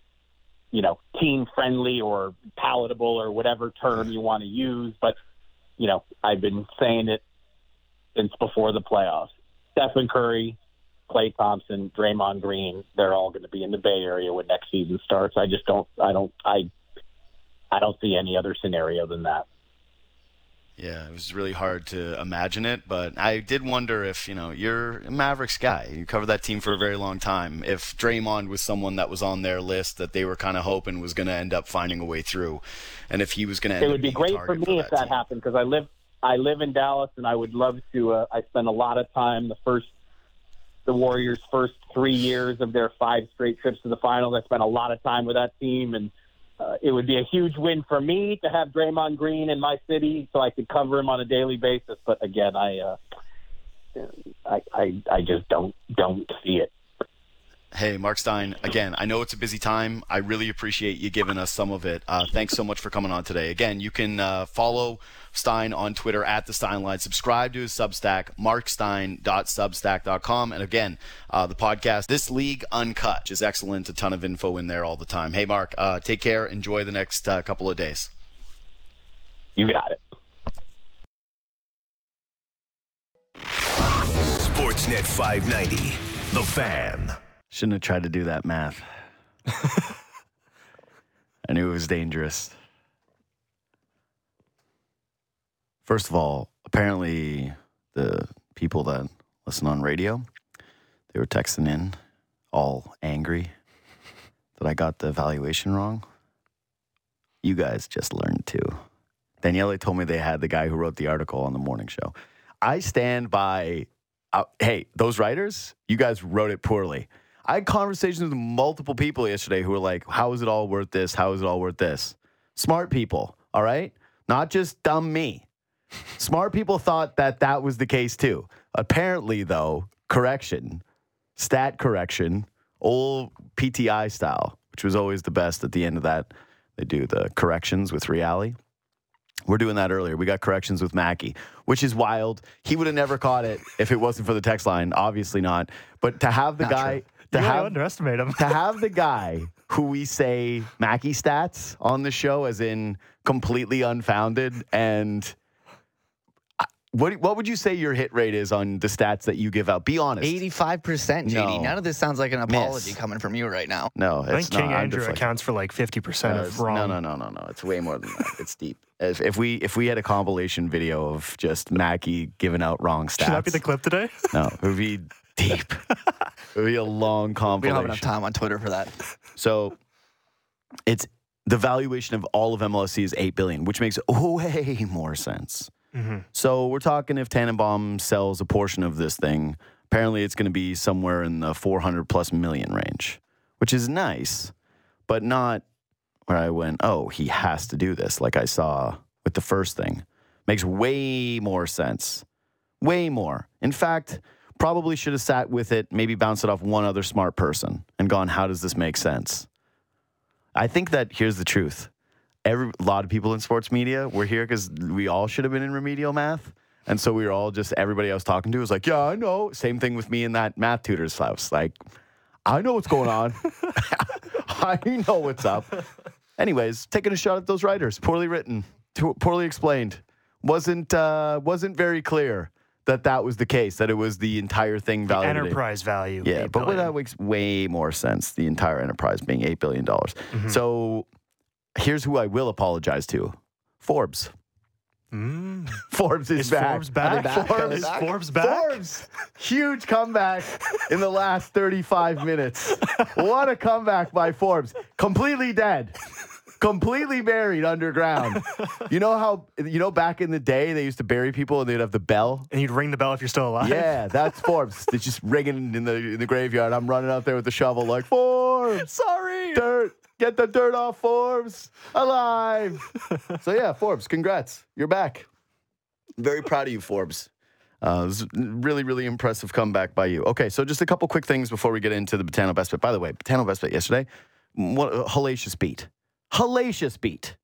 D: you know, team-friendly or palatable or whatever term you want to use. But, you know, I've been saying it since before the playoffs. Stephen Curry, Klay Thompson, Draymond Green, they're all going to be in the Bay Area when next season starts. I just don't, I don't, I, I don't see any other scenario than that.
A: Yeah, it was really hard to imagine it, but I did wonder if, you know, you're a Mavericks guy. You covered that team for a very long time. If Draymond was someone that was on their list that they were kind of hoping was going to end up finding a way through, and if he was going to end
D: up being a target for that team. It would be great for me if that happened because I live I live in Dallas, and I would love to. Uh, I spent a lot of time the first, the Warriors' first three years of their five straight trips to the finals. I spent a lot of time with that team, and uh, it would be a huge win for me to have Draymond Green in my city, so I could cover him on a daily basis. But again, I, uh, I, I, I just don't don't see it.
A: Hey, Mark Stein, again, I know it's a busy time. I really appreciate you giving us some of it. Uh, thanks so much for coming on today. Again, you can uh, follow Stein on Twitter at The Stein Line. Subscribe to his Substack, mark stein dot substack dot com. And again, uh, the podcast, This League Uncut, which is excellent. A ton of info in there all the time. Hey, Mark, uh, take care. Enjoy the next uh, couple of days.
D: You got it.
E: Sportsnet five ninety, The Fan.
A: Shouldn't have tried to do that math. I knew it was dangerous. First of all, apparently the people that listen on radio, they were texting in all angry that I got the valuation wrong. You guys just learned too. Daniele told me they had the guy who wrote the article on the morning show. I stand by, uh, hey, those writers, you guys wrote it poorly. I had conversations with multiple people yesterday who were like, how is it all worth this? How is it all worth this? Smart people, all right? Not just dumb me. Smart people thought that that was the case too. Apparently, though, correction, stat correction, old P T I style, which was always the best at the end of that. They do the corrections with Reali. We're doing that earlier. We got corrections with Mackey, which is wild. He would have never caught it if it wasn't for the text line. Obviously not. But to have the
B: not
A: guy...
B: True.
A: To
B: you
A: have,
B: underestimate him.
A: to have the guy who we say Mackey stats on the show as in completely unfounded and what what would you say your hit rate is on the stats that you give out? Be honest.
C: eighty-five percent, J D.
A: No.
C: None of this sounds like an apology
A: Miss.
C: coming from you right now.
A: No,
B: I
A: it's
B: think King
A: not.
B: Andrew accounts for like fifty percent
A: no,
B: of wrong.
A: No, no, no, no, no. It's way more than that. It's deep. If, if we if we had a compilation video of just Mackey giving out wrong stats.
B: Should that be the clip today?
A: No, it would be deep. It would be a long compilation.
C: We don't have enough time on Twitter for that.
A: So it's the valuation of all of M L S C is eight billion dollars, which makes way more sense.
B: Mm-hmm.
A: So we're talking if Tannenbaum sells a portion of this thing, apparently it's going to be somewhere in the four hundred plus million range, which is nice, but not where I went, oh, he has to do this like I saw with the first thing. Makes way more sense. Way more. In fact, probably should have sat with it, maybe bounced it off one other smart person and gone, how does this make sense? I think that here's the truth. Every, a lot of people in sports media were here because we all should have been in remedial math. And so we were all just, everybody I was talking to was like, yeah, I know. Same thing with me in that math tutor's house. Like, I know what's going on. I know what's up. Anyways, taking a shot at those writers. Poorly written, too, poorly explained. wasn't uh, wasn't very clear that that was the case, that it was the entire thing
B: The
A: valued. at-
B: enterprise value.
A: Yeah,
B: eight
A: but
B: billion.
A: that makes way more sense, the entire enterprise being eight billion dollars.
B: Mhm.
A: So here's who I will apologize to. Forbes.
B: Mm.
A: Forbes is,
B: Is
A: back.
B: Forbes back?
C: back? Are they
B: Is
C: back?
B: Forbes back?
A: Forbes, huge comeback in the last thirty-five minutes. What a comeback by Forbes. Completely dead. Completely buried underground. You know how, you know, back in the day, they used to bury people and they'd have the bell?
B: And you'd ring the bell if you're still alive?
A: Yeah, that's Forbes. It's just ringing in the in the graveyard. I'm running out there with the shovel like, Forbes,
B: Sorry.
A: dirt. Get the dirt off Forbes. Alive. So, yeah, Forbes, congrats. You're back. Very proud of you, Forbes. Uh, it was a really, really impressive comeback by you. Okay, so just a couple quick things before we get into the Botano Best Bet. By the way, Botano Best Bet yesterday, what a hellacious beat. Hellacious beat.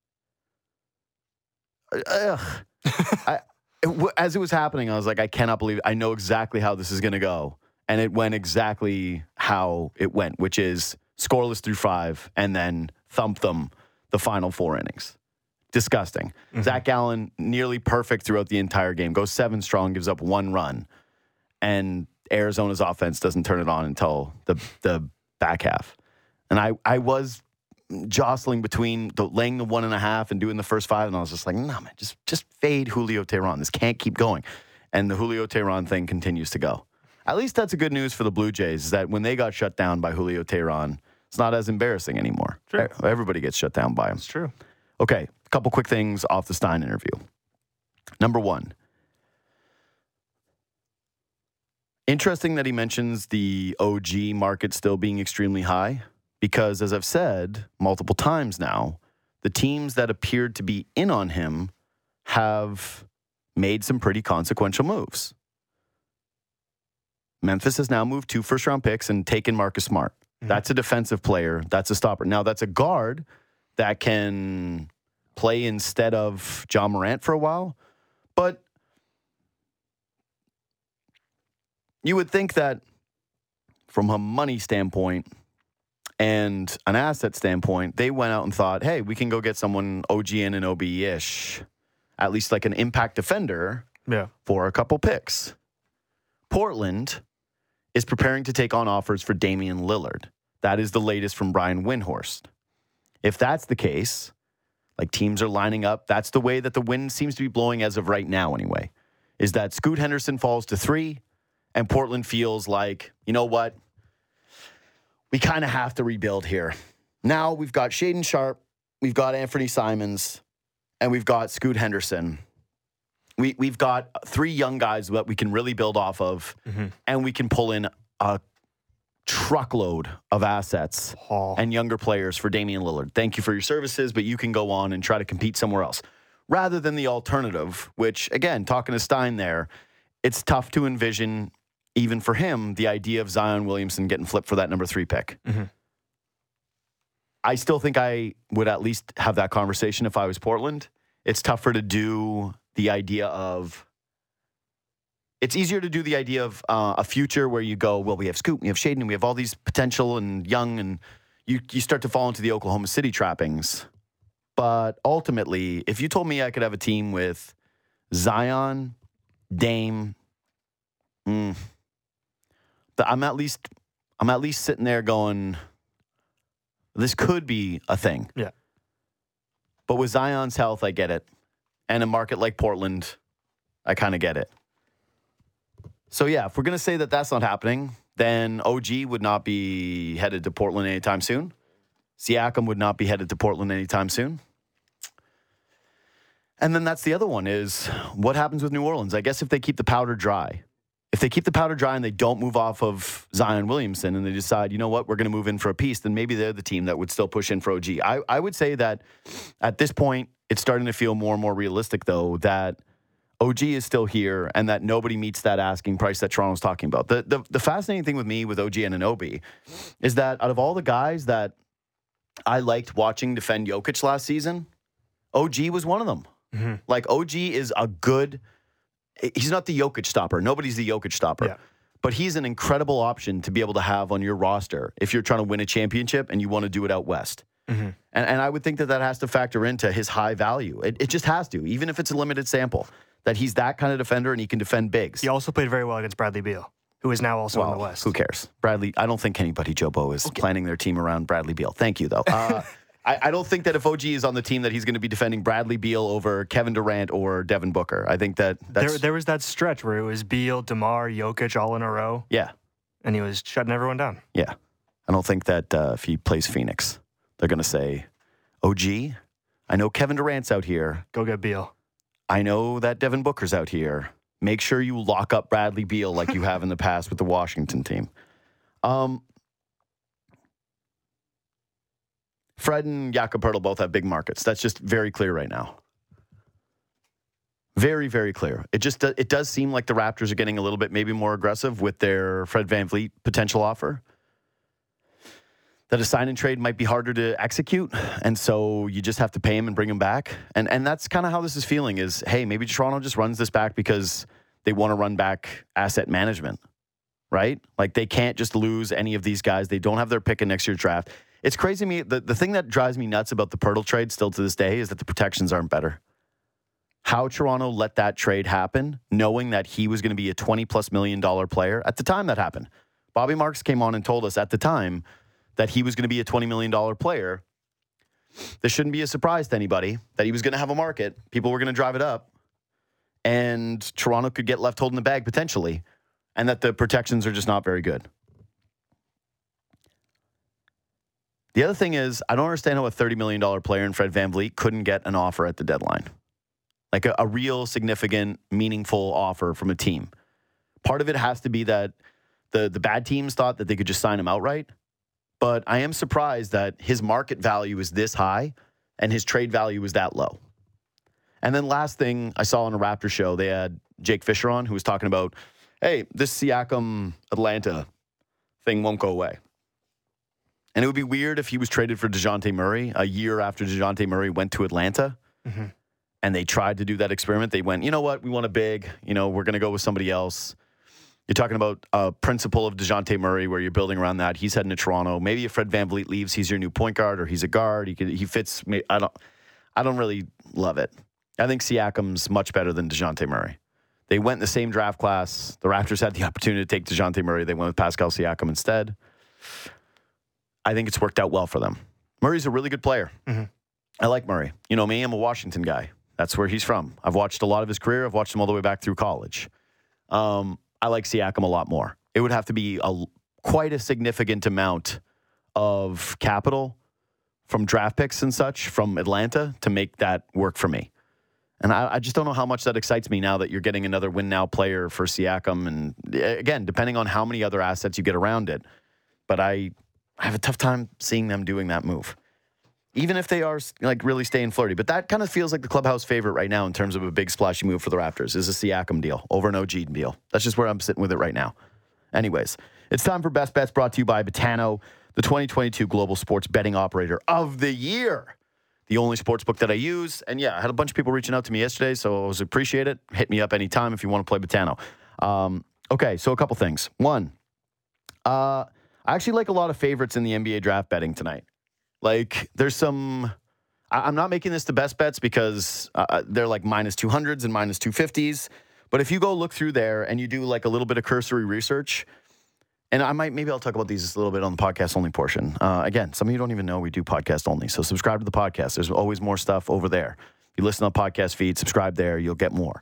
A: Ugh. I, it w- as it was happening, I was like, I cannot believe it. I know exactly how this is going to go. And it went exactly how it went, which is scoreless through five and then thump them the final four innings. Disgusting. Mm-hmm. Zach Gallen, nearly perfect throughout the entire game. Goes seven strong, gives up one run. And Arizona's offense doesn't turn it on until the the back half. And I, I was jostling between the, laying the one and a half and doing the first five, and I was just like, no, man, just, just fade Julio Teheran. This can't keep going. And the Julio Teheran thing continues to go. At least that's a good news for the Blue Jays, is that when they got shut down by Julio Teheran, it's not as embarrassing anymore.
B: Sure.
A: Everybody gets shut down by him.
B: It's true.
A: Okay, a couple quick things off the Stein interview. Number one, interesting that he mentions the O G market still being extremely high, because as I've said multiple times now, the teams that appeared to be in on him have made some pretty consequential moves. Memphis has now moved two first-round picks and taken Marcus Smart. Mm-hmm. That's a defensive player. That's a stopper. Now, that's a guard that can play instead of John Morant for a while. But you would think that from a money standpoint and an asset standpoint, they went out and thought, hey, we can go get someone O G N and O B-ish, at least like an impact defender
B: Yeah.
A: for a couple picks. Portland is preparing to take on offers for Damian Lillard. That is the latest from Brian Windhorst. If that's the case, like teams are lining up, that's the way that the wind seems to be blowing as of right now anyway, is that Scoot Henderson falls to three and Portland feels like, you know what? We kind of have to rebuild here. Now we've got Shaden Sharp, we've got Anthony Simons, and we've got Scoot Henderson. We, we've got three young guys that we can really build off of, mm-hmm. and we can pull in a truckload of assets
B: Oh.
A: and younger players for Damian Lillard. Thank you for your services, but you can go on and try to compete somewhere else. Rather than the alternative, which, again, talking to Stein there, it's tough to envision, even for him, the idea of Zion Williamson getting flipped for that number three pick.
B: Mm-hmm.
A: I still think I would at least have that conversation if I was Portland. It's tougher to do the idea of, it's easier to do the idea of uh, a future where you go, well, we have Scoot, we have Shaden, and we have all these potential and young, and you, you start to fall into the Oklahoma City trappings. But ultimately, if you told me I could have a team with Zion, Dame, mm, I'm at least I'm at least sitting there going, this could be a thing.
B: Yeah.
A: But with Zion's health, I get it. And a market like Portland, I kind of get it. So, yeah, if we're going to say that that's not happening, then O G would not be headed to Portland anytime soon. Siakam would not be headed to Portland anytime soon. And then that's the other one is, what happens with New Orleans? I guess if they keep the powder dry. If they keep the powder dry and they don't move off of Zion Williamson and they decide, you know what, we're going to move in for a piece, then maybe they're the team that would still push in for O G. I, I would say that at this point, it's starting to feel more and more realistic, though, that O G is still here and that nobody meets that asking price that Toronto's talking about. The, the, the fascinating thing with me with O G and Anunoby is that out of all the guys that I liked watching defend Jokic last season, O G was one of them. Mm-hmm. Like, O G is a good... He's not the Jokic stopper. Nobody's the Jokic stopper.
B: Yeah.
A: But he's an incredible option to be able to have on your roster if you're trying to win a championship and you want to do it out west.
B: Mm-hmm.
A: And, and I would think that that has to factor into his high value. It, it just has to, even if it's a limited sample, that he's that kind of defender and he can defend bigs.
B: He also played very well against Bradley Beal, who is now also
A: well,
B: in the West.
A: Who cares? Bradley, I don't think anybody, Jobo, is okay. planning their team around Bradley Beal. Thank you, though. Uh, I, I don't think that if O G is on the team that he's going to be defending Bradley Beal over Kevin Durant or Devin Booker. I think that that's...
B: There, there was that stretch where it was Beal, DeMar, Jokic all in a row.
A: Yeah.
B: And he was shutting everyone down.
A: Yeah. I don't think that uh, if he plays Phoenix, they're going to say, O G, I know Kevin Durant's out here.
B: Go get Beal.
A: I know that Devin Booker's out here. Make sure you lock up Bradley Beal like you have in the past with the Washington team. Um, Fred and Jakob Poeltl both have big markets. That's just very clear right now. Very, very clear. It just it does seem like the Raptors are getting a little bit maybe more aggressive with their Fred VanVleet potential offer. That a sign and trade might be harder to execute, and so you just have to pay him and bring him back. And and that's kind of how this is feeling is, hey, maybe Toronto just runs this back because they want to run back asset management, right? Like they can't just lose any of these guys. They don't have their pick in next year's draft. It's crazy to me. The, the thing that drives me nuts about the Poeltl trade still to this day is that the protections aren't better. How Toronto let that trade happen, knowing that he was going to be a twenty-plus million dollar player at the time that happened. Bobby Marks came on and told us at the time that he was going to be a twenty million dollar player. This shouldn't be a surprise to anybody that he was going to have a market. People were going to drive it up. And Toronto could get left holding the bag potentially. And that the protections are just not very good. The other thing is, I don't understand how a thirty million dollar player in Fred VanVleet couldn't get an offer at the deadline. Like a, a real significant, meaningful offer from a team. Part of it has to be that the, the bad teams thought that they could just sign him outright. But I am surprised that his market value is this high and his trade value is that low. And then last thing I saw on a Raptor show, they had Jake Fisher on who was talking about, hey, this Siakam Atlanta thing won't go away. And it would be weird if he was traded for DeJounte Murray a year after DeJounte Murray went to Atlanta. Mm-hmm. And they tried to do that experiment. They went, you know what? We want a big. You know, we're going to go with somebody else. You're talking about a principle of DeJounte Murray where you're building around that. He's heading to Toronto. Maybe if Fred VanVleet leaves, he's your new point guard or he's a guard. He could, he fits. I don't I don't really love it. I think Siakam's much better than DeJounte Murray. They went in the same draft class. The Raptors had the opportunity to take DeJounte Murray. They went with Pascal Siakam instead. I think it's worked out well for them. Murray's a really good player. Mm-hmm. I like Murray. You know me, I'm a Washington guy. That's where he's from. I've watched a lot of his career. I've watched him all the way back through college. Um, I like Siakam a lot more. It would have to be a quite a significant amount of capital from draft picks and such from Atlanta to make that work for me. And I, I just don't know how much that excites me now that you're getting another win-now player for Siakam. And again, depending on how many other assets you get around it. But I, I have a tough time seeing them doing that move. Even if they are like really staying flirty. But that kind of feels like the clubhouse favorite right now in terms of a big splashy move for the Raptors is a Siakam deal over an O G deal. That's just where I'm sitting with it right now. Anyways, it's time for Best Bets brought to you by Betano, the twenty twenty-two Global Sports Betting Operator of the Year. The only sports book that I use. And yeah, I had a bunch of people reaching out to me yesterday, so I always appreciate it. Hit me up anytime if you want to play Betano. Um, okay, so a couple things. One, uh, I actually like a lot of favorites in the N B A draft betting tonight. Like, there's some... I, I'm not making this the best bets because uh, they're like minus two hundreds and minus two fifties. But if you go look through there and you do like a little bit of cursory research, and I might, maybe I'll talk about these a little bit on the podcast only portion. Uh, again, some of you don't even know we do podcast only. So subscribe to the podcast. There's always more stuff over there. If you listen on podcast feed, subscribe there, you'll get more.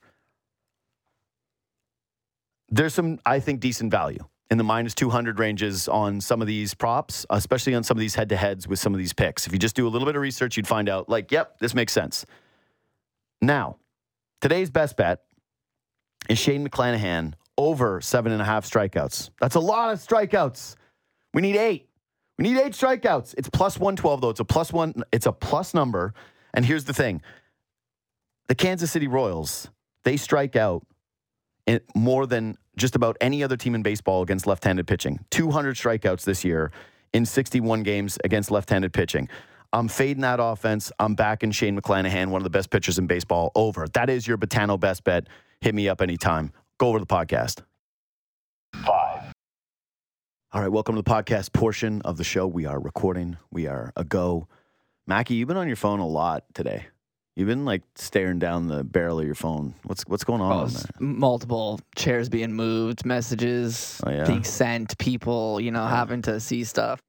A: There's some, I think, decent value in the minus two hundred ranges on some of these props, especially on some of these head-to-heads with some of these picks. If you just do a little bit of research, you'd find out, like, yep, this makes sense. Now, today's best bet is Shane McClanahan over seven and a half strikeouts. That's a lot of strikeouts. We need eight. We need eight strikeouts. It's plus one twelve, though. It's a plus one. It's a plus number. And here's the thing. The Kansas City Royals, they strike out in more than just about any other team in baseball against left-handed pitching. two hundred strikeouts this year in sixty-one games against left-handed pitching. I'm fading that offense. I'm backing Shane McClanahan, one of the best pitchers in baseball, over. That is your Betano best bet. Hit me up anytime. Go over to the podcast. Five. All right, welcome to the podcast portion of the show. We are recording. We are a go. Mackie, you've been on your phone a lot today. You've been like staring down the barrel of your phone. What's what's going on?
C: Oh,
A: on
C: s-
A: there?
C: multiple chairs being moved, messages
A: Oh, yeah?
C: being sent, people, you know, having to see stuff.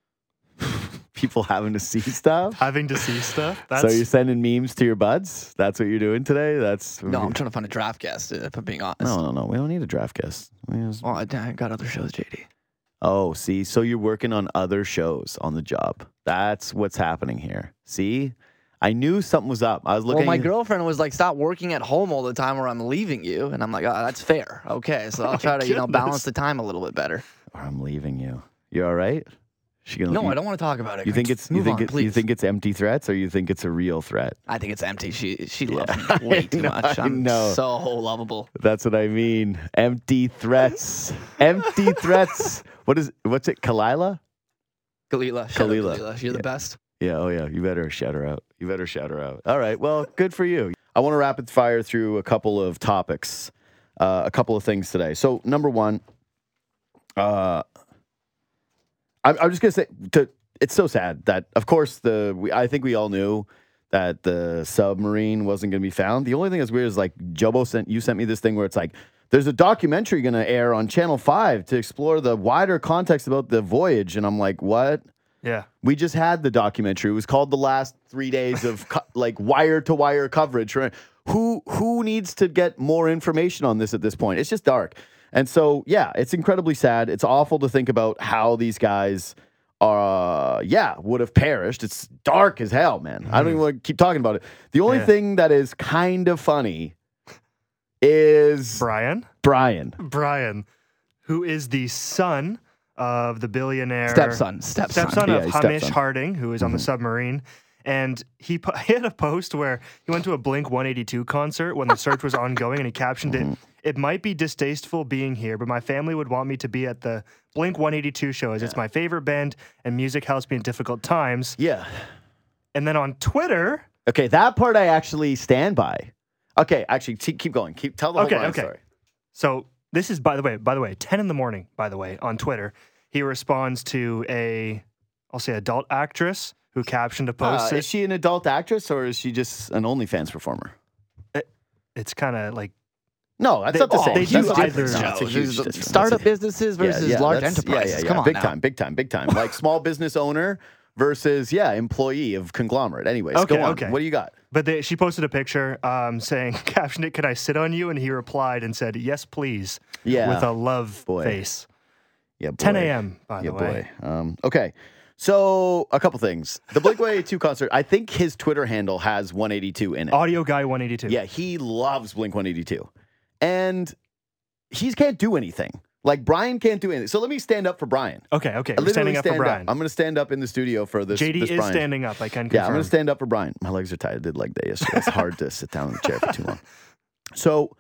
A: People having to see stuff.
B: Having to see stuff. That's
A: So you're sending memes to your buds? That's what you're doing today? That's
C: No, I'm trying to find a draft guest, if I'm being honest.
A: no, no, no. We don't need a draft guest. We just-
C: Well, I, I got other shows, J D.
A: Oh, see, so you're working on other shows on the job. That's what's happening here. See, I knew something was up. I was looking.
C: Well, my
A: at-
C: girlfriend was like, stop working at home all the time or I'm leaving you. And I'm like, oh, that's fair. Okay, so I'll try to, you know,
B: goodness.
C: balance the time a little bit better.
A: Or I'm leaving you. You all right? She gonna,
C: No,
A: you,
C: I don't want to talk about it.
A: You think it's
C: Move
A: you think
C: on,
A: it,
C: please.
A: you think it's empty threats, or you think it's a real threat?
C: I think it's empty. She she loves
A: I
C: me way too
A: know,
C: much.
A: I
C: I'm
A: know.
C: so lovable.
A: That's what I mean. Empty threats. Empty threats. What is what's it? Kalila?
C: Kalila, shout out
A: Kalila.
C: Kalila. You're the
A: Yeah.
C: best.
A: Yeah, oh yeah. You better shout her out. You better shout her out. All right. Well, good for you. I want to rapid fire through a couple of topics, uh, a couple of things today. So, number one, uh, I'm, I'm just gonna say, to, it's so sad that, of course, the we, I think we all knew that the submarine wasn't gonna be found. The only thing that's weird is like Jobo sent you sent me this thing where it's like, there's a documentary gonna air on Channel Five to explore the wider context about the voyage, and I'm like, what?
B: yeah.
A: We just had the documentary. It was called The Last Three Days of co- like wire to wire coverage. Right? Who who needs to get more information on this at this point? It's just dark. And so, yeah, it's incredibly sad. It's awful to think about how these guys uh yeah, would have perished. It's dark as hell, man. I don't even want to keep talking about it. The only
B: Yeah.
A: thing that is kind of funny is
B: Brian.
A: Brian.
B: Brian, who is the son of the billionaire
C: Stepson. Stepson.
B: stepson
A: Yeah,
B: of
A: he's
B: Hamish
A: stepson.
B: Harding, who is on the submarine. And he, po- he had a post where he went to a Blink one eighty-two concert when the search was ongoing, and he captioned it, "It might be distasteful being here, but my family would want me to be at the Blink one eighty-two show as it's my favorite band, and music helps me in difficult times."
A: Yeah.
B: And then on Twitter,
A: Okay, that part I actually stand by. Okay, actually, keep keep going. Keep tell the whole
B: Okay,
A: Brian
B: okay.
A: story.
B: so this is, by the way, by the way, ten in the morning, by the way, on Twitter, he responds to a, I'll say adult actress who captioned a post.
A: Uh, is she an adult actress or is she just an OnlyFans performer?
B: It's kind of like,
A: No, that's
B: They-
A: not the
B: oh,
A: same.
B: they
A: That's
B: do
A: different.
B: either-
A: No,
B: Joe,
A: it's a huge
C: There's
A: difference.
C: startup
A: That's a-
C: businesses
A: yeah,
C: versus
A: yeah,
C: large
A: that's-
C: enterprises.
A: Yeah, yeah, yeah.
C: Come on
A: big
C: now.
A: time, big time, big time. Like small business owner versus yeah, employee of conglomerate. Anyways,
B: Okay,
A: go on.
B: okay.
A: What do you got?
B: but they, she posted a picture um, saying, captioned it, "Can I sit on you?" And he replied and said, "Yes, please,"
A: Yeah,
B: with a love
A: Boy.
B: face.
A: yeah, boy.
B: ten a.m., by
A: Yeah,
B: the way.
A: boy. Um, okay. So a couple things. The Blink one eighty-two concert. I think his Twitter handle has one eighty-two in it.
B: Audio Guy one eighty-two.
A: Yeah, he loves Blink one eighty-two. And he can't do anything. Like, Brian can't do anything. So let me stand up for Brian.
B: Okay, okay.
A: I
B: We're
A: literally
B: standing up for
A: stand
B: Brian.
A: I'm going to stand up in the studio for this.
B: J D
A: this
B: is
A: Brian.
B: standing up. I can confirm.
A: Yeah, I'm going to stand up for Brian. My legs are tight. I did leg day yesterday. It's hard to sit down in the chair for too long. So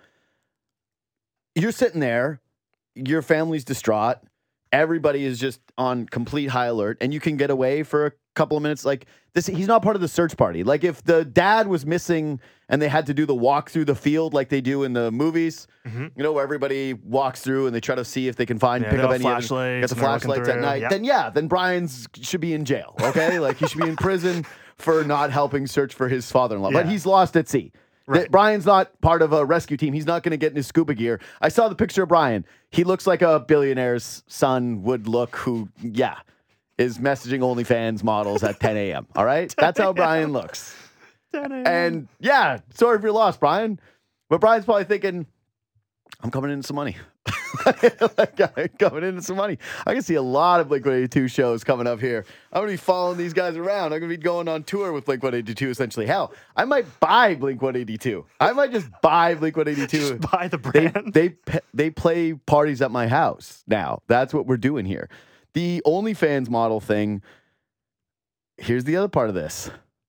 A: you're sitting there. Your family's distraught. Everybody is just on complete high alert, and you can get away for a couple of minutes. Like this, he's not part of the search party. Like if the dad was missing and they had to do the walk through the field like they do in the movies,
B: Mhm.
A: you know, where everybody walks through and they try to see if they can find
B: Yeah,
A: pick
B: they
A: up
B: got
A: any
B: flashlights
A: other, get the
B: and they're looking
A: flashlights at
B: through.
A: night.
B: Yep.
A: Then yeah, then Brian's should be in jail. Okay, like he should be in prison for not helping search for his father-in-law. But
B: Yeah.
A: he's lost at sea.
B: Right.
A: That Brian's not part of a rescue team. He's not going to get in his scuba gear. I saw the picture of Brian. He looks like a billionaire's son would look who, yeah, is messaging OnlyFans models at ten a.m. All right? That's how Brian looks.
B: ten a.m.
A: And yeah, sorry for your loss, Brian. But Brian's probably thinking, I'm coming into some money. Like, I'm coming into some money. I can see a lot of Blink one eighty-two shows coming up here. I'm going to be following these guys around. I'm going to be going on tour with Blink one eighty-two, essentially. Hell, I might buy Blink one eighty-two. I might just buy Blink one eighty-two.
B: Just buy the
A: They,
B: brand.
A: they, pe- they play parties at my house now. That's what we're doing here. The OnlyFans model thing, here's the other part of this.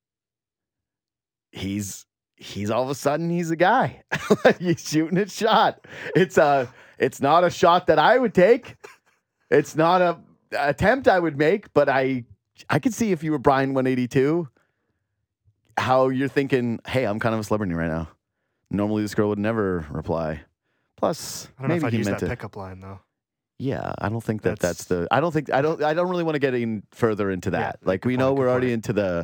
A: He's he's all of a sudden he's a guy. He's shooting his shot. It's a it's not a shot that I would take. It's not a attempt I would make, but I I could see if you were Brian one eighty-two, how you're thinking, hey, I'm kind of a celebrity right now. Normally this girl would never reply. Plus,
B: I don't know
A: maybe
B: if I'd
A: he
B: use
A: meant
B: that
A: to.
B: pickup line, though.
A: Yeah, I don't think that that's,
B: That's-
A: the. I don't think I don't. I don't really want to get in further into that.
B: Yeah,
A: like we
B: good
A: know
B: point,
A: we're
B: good
A: already
B: point.
A: into the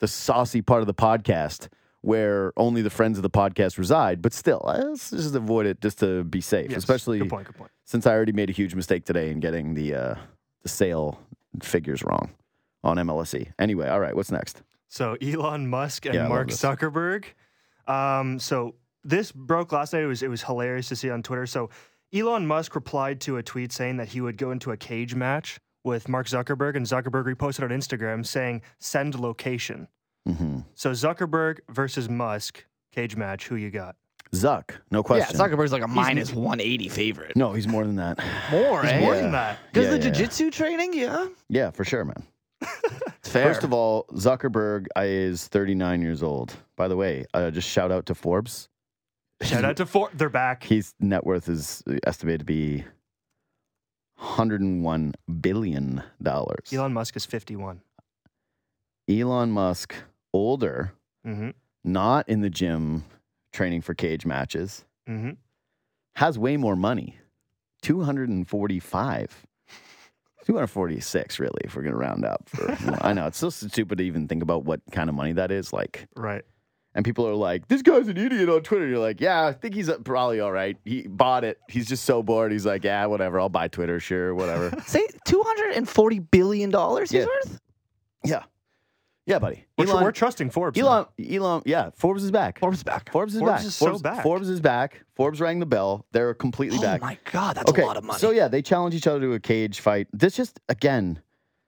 A: the saucy part of the podcast where only the friends of the podcast reside. But still, let's just avoid it just to be safe,
B: Yes,
A: especially
B: good point, good point.
A: since I already made a huge mistake today in getting the uh, the sale figures wrong on M L S E. Anyway, all right, what's next?
B: So Elon Musk and
A: Yeah, I love
B: Mark
A: this.
B: Zuckerberg. Um, so this broke last night. It was it was hilarious to see on Twitter. So Elon Musk replied to a tweet saying that he would go into a cage match with Mark Zuckerberg, and Zuckerberg reposted on Instagram saying, "Send location."
A: Mm-hmm.
B: So Zuckerberg versus Musk cage match. Who you got?
A: Zuck, no
C: Yeah,
A: question.
C: Zuckerberg's like a minus one eighty favorite.
A: No, he's more than that.
C: More, eh?
B: More
A: Yeah.
B: than that.
C: Because
A: Yeah,
C: the
A: yeah, yeah.
C: jiu-jitsu training, yeah.
A: Yeah, for sure, man.
C: It's fair.
A: First of all, Zuckerberg is thirty-nine years old. By the way, uh, just shout out to Forbes.
B: Shout out to Ford. They're back.
A: His net worth is estimated to be one hundred one billion dollars.
B: Elon Musk is fifty-one.
A: Elon Musk, older,
B: Mm-hmm.
A: not in the gym training for cage matches,
B: Mm-hmm.
A: has way more money. two hundred forty-five. two hundred forty-six, really, if we're going to round up. For, you know, I know, it's so stupid to even think about what kind of money that is. Like,
B: Right.
A: and people are like, this guy's an idiot on Twitter. You're like, yeah, I think he's uh, probably all right. He bought it. He's just so bored. He's like, yeah, whatever. I'll buy Twitter. Sure, whatever.
C: Say two hundred forty billion dollars he's
A: Yeah.
C: worth?
A: yeah. Yeah, buddy.
B: We're, tr-
A: Elon,
B: we're trusting Forbes. now.
A: Elon, Elon, yeah, Forbes is back.
C: Forbes back.
A: Forbes is
B: Forbes
A: back.
B: is so
A: Forbes,
B: back.
A: Forbes is back. Forbes rang the bell. They're completely
C: Oh
A: back.
C: my God, that's
A: okay,
C: a lot of money.
A: so yeah, they challenge each other to a cage fight. This just, again,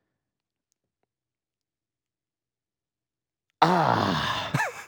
A: ah.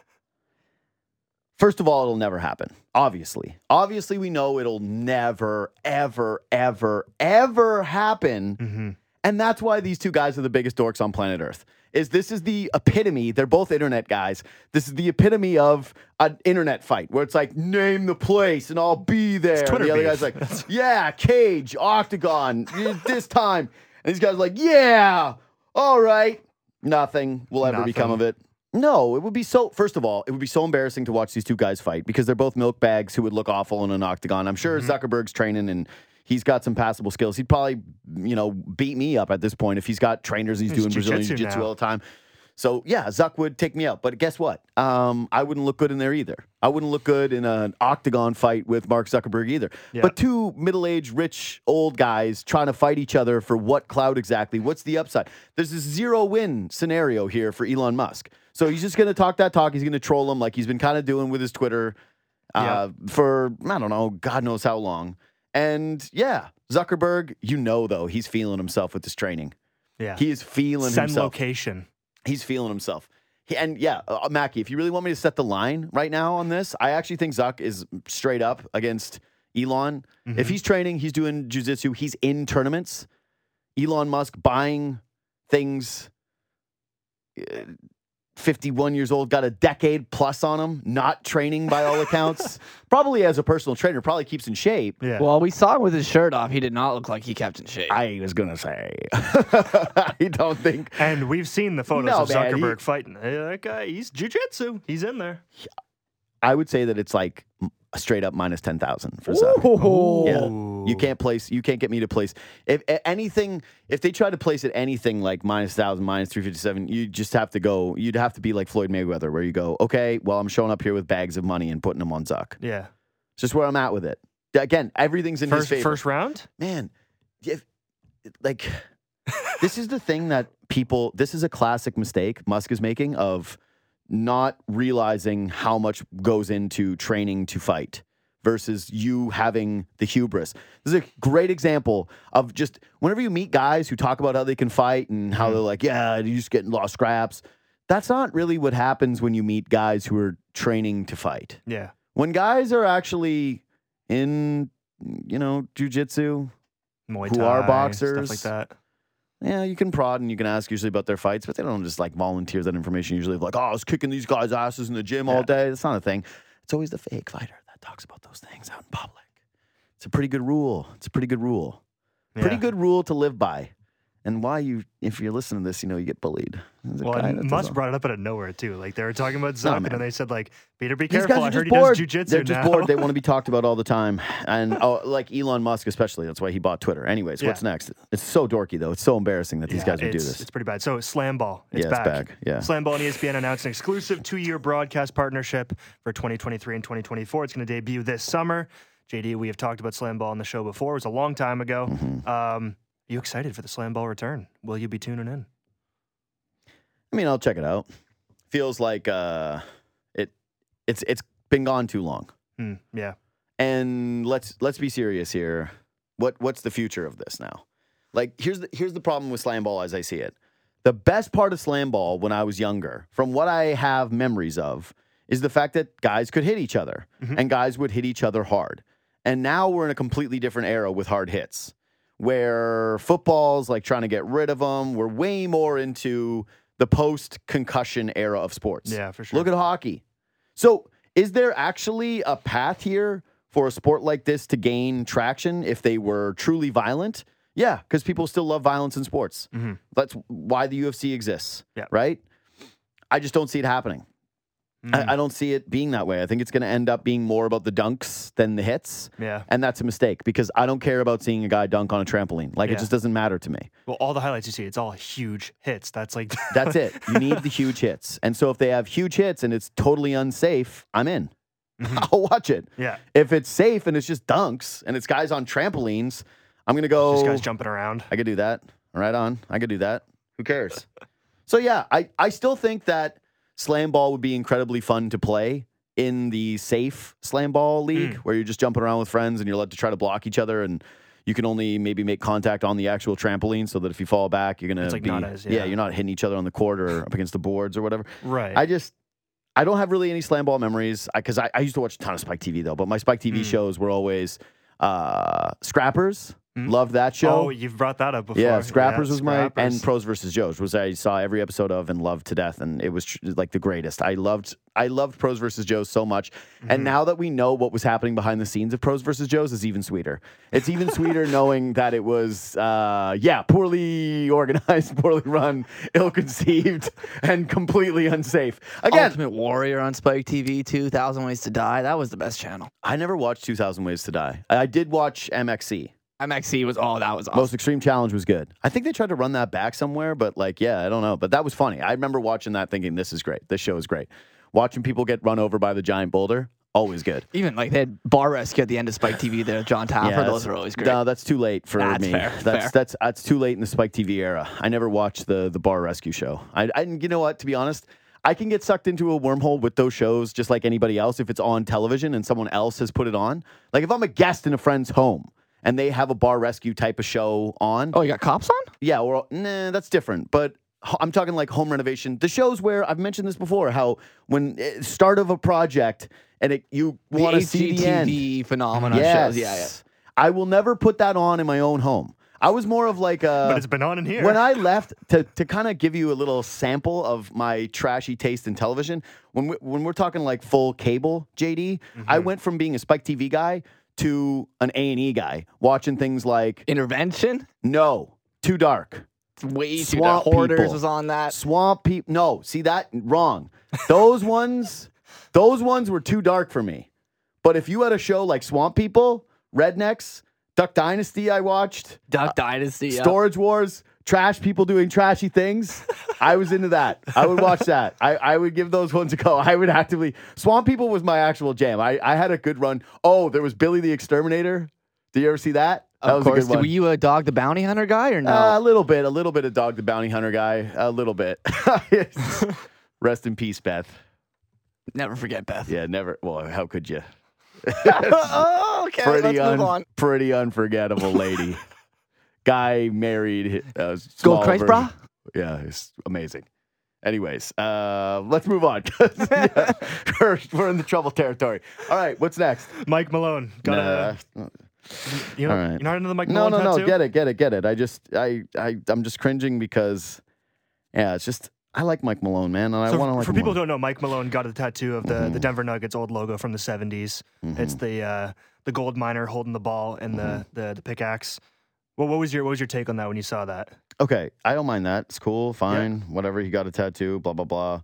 A: First of all, it'll never happen. Obviously. Obviously, we know it'll never, ever, ever, ever happen.
B: Mm-hmm.
A: And that's why these two guys are the biggest dorks on planet Earth. Is this is the epitome. They're both internet guys. This is the epitome of an internet fight where it's like, name the place and I'll be there. And
B: Twitter
A: the other
B: beef.
A: guy's like, yeah, cage, octagon, this time. And these guys are like, yeah, all right. Nothing will ever
B: Nothing.
A: become of it. No, it would be so, first of all, it would be so embarrassing to watch these two guys fight because they're both milk bags who would look awful in an octagon. I'm sure
B: Mm-hmm.
A: Zuckerberg's training and he's got some passable skills. He'd probably, you know, beat me up at this point if he's got trainers and he's,
B: He's
A: doing Brazilian
B: jiu-jitsu
A: jiu-jitsu
B: now.
A: all the time. So, yeah, Zuck would take me out. But guess what? Um, I wouldn't look good in there either. I wouldn't look good in an octagon fight with Mark Zuckerberg either.
B: Yeah.
A: But two middle-aged, rich, old guys trying to fight each other for what clout exactly? What's the upside? There's this zero-win scenario here for Elon Musk. So he's just going to talk that talk. He's going to troll him like he's been kind of doing with his Twitter uh, for, I don't know, God knows how long. And, yeah, Zuckerberg, you know, though, he's feeling himself with this training.
B: Yeah.
A: He is feeling
B: Send
A: himself.
B: location.
A: He's feeling himself. He, and yeah, uh, Mackie, if you really want me to set the line right now on this, I actually think Zuck is straight up against Elon.
B: Mm-hmm.
A: If he's training, he's doing jiu-jitsu, he's in tournaments. Elon Musk buying things, uh, fifty-one years old, got a decade plus on him, not training by all accounts. Probably as a personal trainer, probably keeps in shape.
B: Yeah.
C: Well, we saw him with his shirt off. He did not look like he kept in shape.
A: I was going to say. I don't think.
B: and we've seen the photos
A: No,
B: of
A: man,
B: Zuckerberg
A: he-
B: fighting. Hey, that guy, he's jiu-jitsu. He's in there.
A: I would say that it's like a straight up minus ten thousand for Zuck.
C: Ooh.
A: Yeah. You can't place, you can't get me to place. If a- anything, if they try to place it anything like minus one thousand, minus three fifty-seven, you just have to go, you'd have to be like Floyd Mayweather, where you go, okay, well, I'm showing up here with bags of money and putting them on Zuck.
B: Yeah.
A: It's just where I'm at with it. Again, everything's in
B: First,
A: his favor.
B: first round?
A: Man, if, like, this is the thing that people, this is a classic mistake Musk is making of not realizing how much goes into training to fight versus you having the hubris. This is a great example of just whenever you meet guys who talk about how they can fight and how they're like, yeah, you just getting lost scraps. That's not really what happens when you meet guys who are training to fight.
B: Yeah.
A: When guys are actually in, you know, jujitsu,
B: Muay
A: Who
B: Thai,
A: are boxers.
B: Stuff like that.
A: yeah, you can prod and you can ask usually about their fights, but they don't just like volunteer that information usually of like, oh, I was kicking these guys' asses in the gym all
B: Yeah.
A: day. That's not a thing. It's always the fake fighter that talks about those things out in public. It's a pretty good rule. It's a pretty good rule. Pretty
B: Yeah.
A: good rule to live by. and why you, if you're listening to this, you know you get bullied. There's a
B: Well,
A: guy
B: and
A: that does
B: Musk
A: all-
B: brought it up out of nowhere too. Like they were talking about Zuck,
A: man.
B: and then they said like, "Peter, be
A: These
B: careful."
A: guys
B: I
A: are
B: heard
A: just
B: he
A: bored.
B: does jujitsu
A: They're just
B: now.
A: bored. They want to be talked about all the time, and oh, like Elon Musk especially. That's why he bought Twitter. Anyways, what's
B: Yeah.
A: next? It's so dorky though. It's so embarrassing that these
B: Yeah,
A: guys would do
B: it's-
A: this.
B: It's pretty bad. So Slam Ball, it's
A: Yeah, it's
B: back.
A: back, yeah.
B: Slam Ball and E S P N announced an exclusive two-year broadcast partnership for twenty twenty-three and twenty twenty-four. It's going to debut this summer. J D, we have talked about Slam Ball on the show before. It was a long time ago.
A: Mm-hmm.
B: Um, are you excited for the Slam Ball return? Will you be tuning in?
A: I mean, I'll check it out. Feels like uh, it. It's it's been gone too long.
B: Hmm, yeah.
A: And let's let's be serious here. What what's the future of this now? Like here's the here's the problem with Slam Ball as I see it. The best part of Slam Ball when I was younger, from what I have memories of, is the fact that guys could hit each other and guys would hit each other hard. And now we're in a completely different era with hard hits, where football's like trying to get rid of them. We're way more into the post-concussion era of sports.
B: Yeah, for sure.
A: Look at hockey. So is there actually a path here for a sport like this to gain traction if they were truly violent? Yeah, because people still love violence in sports.
B: Mm-hmm.
A: That's why the U F C exists,
B: Yeah.
A: right? I just don't see it happening. I, I don't see it being that way. I think it's going to end up being more about the dunks than the hits.
B: Yeah.
A: And that's a mistake because I don't care about seeing a guy dunk on a trampoline. Like,
B: Yeah.
A: it just doesn't matter to me.
B: Well, all the highlights you see, it's all huge hits. That's like
A: That's it. You need the huge hits. And so if they have huge hits and it's totally unsafe, I'm in. I'll watch it.
B: Yeah.
A: If it's safe and it's just dunks and it's guys on trampolines, I'm going to go.
B: Just guys jumping around.
A: I could do that. Right on. I could do that. Who cares? So, yeah, I, I still think that Slam Ball would be incredibly fun to play in the safe Slam Ball league where you're just jumping around with friends and you're allowed to try to block each other and you can only maybe make contact on the actual trampoline so that if you fall back, you're going
B: It's
A: to
B: like
A: be,
B: not as-
A: yeah,
B: yeah.
A: you're not hitting each other on the court or up against the boards or whatever.
B: Right.
A: I just, I don't have really any Slam Ball memories because I, I, I used to watch a ton of Spike T V though, but my Spike T V
B: Mm.
A: shows were always uh, Scrappers. Loved that show.
B: Oh, you've brought that up before.
A: Yeah, Scrappers was my
B: Scrappers.
A: and Pros versus Joes, which I saw every episode of and loved to death, and it was tr- like the greatest. I loved I loved Pros versus Joes so much,
B: Mm-hmm.
A: and now that we know what was happening behind the scenes of Pros versus Joes, is even sweeter. It's even sweeter knowing that it was uh, yeah poorly organized, poorly run, ill-conceived, and completely unsafe. Again,
C: Ultimate Warrior on Spike T V, two thousand Ways to Die. That was the best channel.
A: I never watched two thousand Ways to Die. I I did watch M X C.
C: M X C was, oh, that was awesome.
A: Most Extreme Challenge was good. I think they tried to run that back somewhere, but like, yeah, I don't know. But that was funny. I remember watching that thinking, this is great. This show is great. Watching people get run over by the giant boulder, always good.
C: Even like they had Bar Rescue at the end of Spike T V there, John Taffer.
A: Yeah,
C: those
A: that's-
C: are always great.
A: No, that's too late for
C: That's
A: me.
C: fair,
A: That's
C: fair.
A: that's that's too late in the Spike T V era. I never watched the the Bar Rescue show. I, I you know what? To be honest, I can get sucked into a wormhole with those shows just like anybody else if it's on television and someone else has put it on. Like if I'm a guest in a friend's home and they have a Bar Rescue type of show on.
C: Oh, you got cops on?
A: Yeah, or nah, that's different. But h- I'm talking like home renovation. The shows where I've mentioned this before, how when uh, start of a project and it, you
C: The
A: want to see the end.
C: H G T V phenomenon
A: Yes.
C: shows. Yeah, yeah.
A: I will never put that on in my own home. I was more of like a.
B: But it's been on in here.
A: When I left, to, to kind of give you a little sample of my trashy taste in television, when we, when we're talking like full cable, J D, I went from being a Spike T V guy to an A and E guy, watching things like
C: Intervention?
A: No, Too Dark.
C: It's way too
A: Swamp
C: dark. Hoarders
A: People.
C: was on that.
A: Swamp people. No, see that wrong. Those ones, those ones were too dark for me. But if you had a show like Swamp People, Rednecks, Duck Dynasty, I watched,
C: Duck Dynasty. yeah.
A: Storage Wars, trash people doing trashy things, I was into that. I would watch that. I, I would give those ones a go. I would actively. Swamp People was my actual jam. I, I had a good run. Oh, there was Billy the Exterminator. Did you ever see that? That
C: Of
A: was
C: course.
A: a good one.
C: Were you a Dog the Bounty Hunter guy or no?
A: Uh, a little bit, a little bit of Dog the Bounty Hunter guy, a little bit. Rest in peace, Beth.
C: Never forget Beth.
A: Yeah, never. Well, how could you?
C: oh, okay.
A: Pretty
C: Let's
A: un-
C: move on.
A: pretty unforgettable lady. Guy married. Uh,
C: Gold
A: small
C: Christ,
A: version.
C: brah?
A: Yeah, it's amazing. Anyways, uh, let's move on. 'cause, yeah, we're, we're in the trouble territory. All right, what's next?
B: Mike Malone. Got a,
A: Nah.
B: you know,
A: all right.
B: You're not into the Mike
A: No,
B: Malone
A: no, no.
B: tattoo?
A: Get it, get it, get it. I just, I, I, I'm just cringing because, yeah, it's just, I like Mike Malone, man, and I
B: So
A: want to like
B: for
A: him
B: people
A: more.
B: who don't know, Mike Malone got a tattoo of the,
A: Mm-hmm.
B: the Denver Nuggets old logo from the seventies. It's the uh, the gold miner holding the ball and the,
A: Mm-hmm.
B: the, the pickaxe. Well, what was your what was your take on that when you saw that?
A: Okay, I don't mind that. It's cool, fine, whatever. He got a tattoo, blah, blah, blah.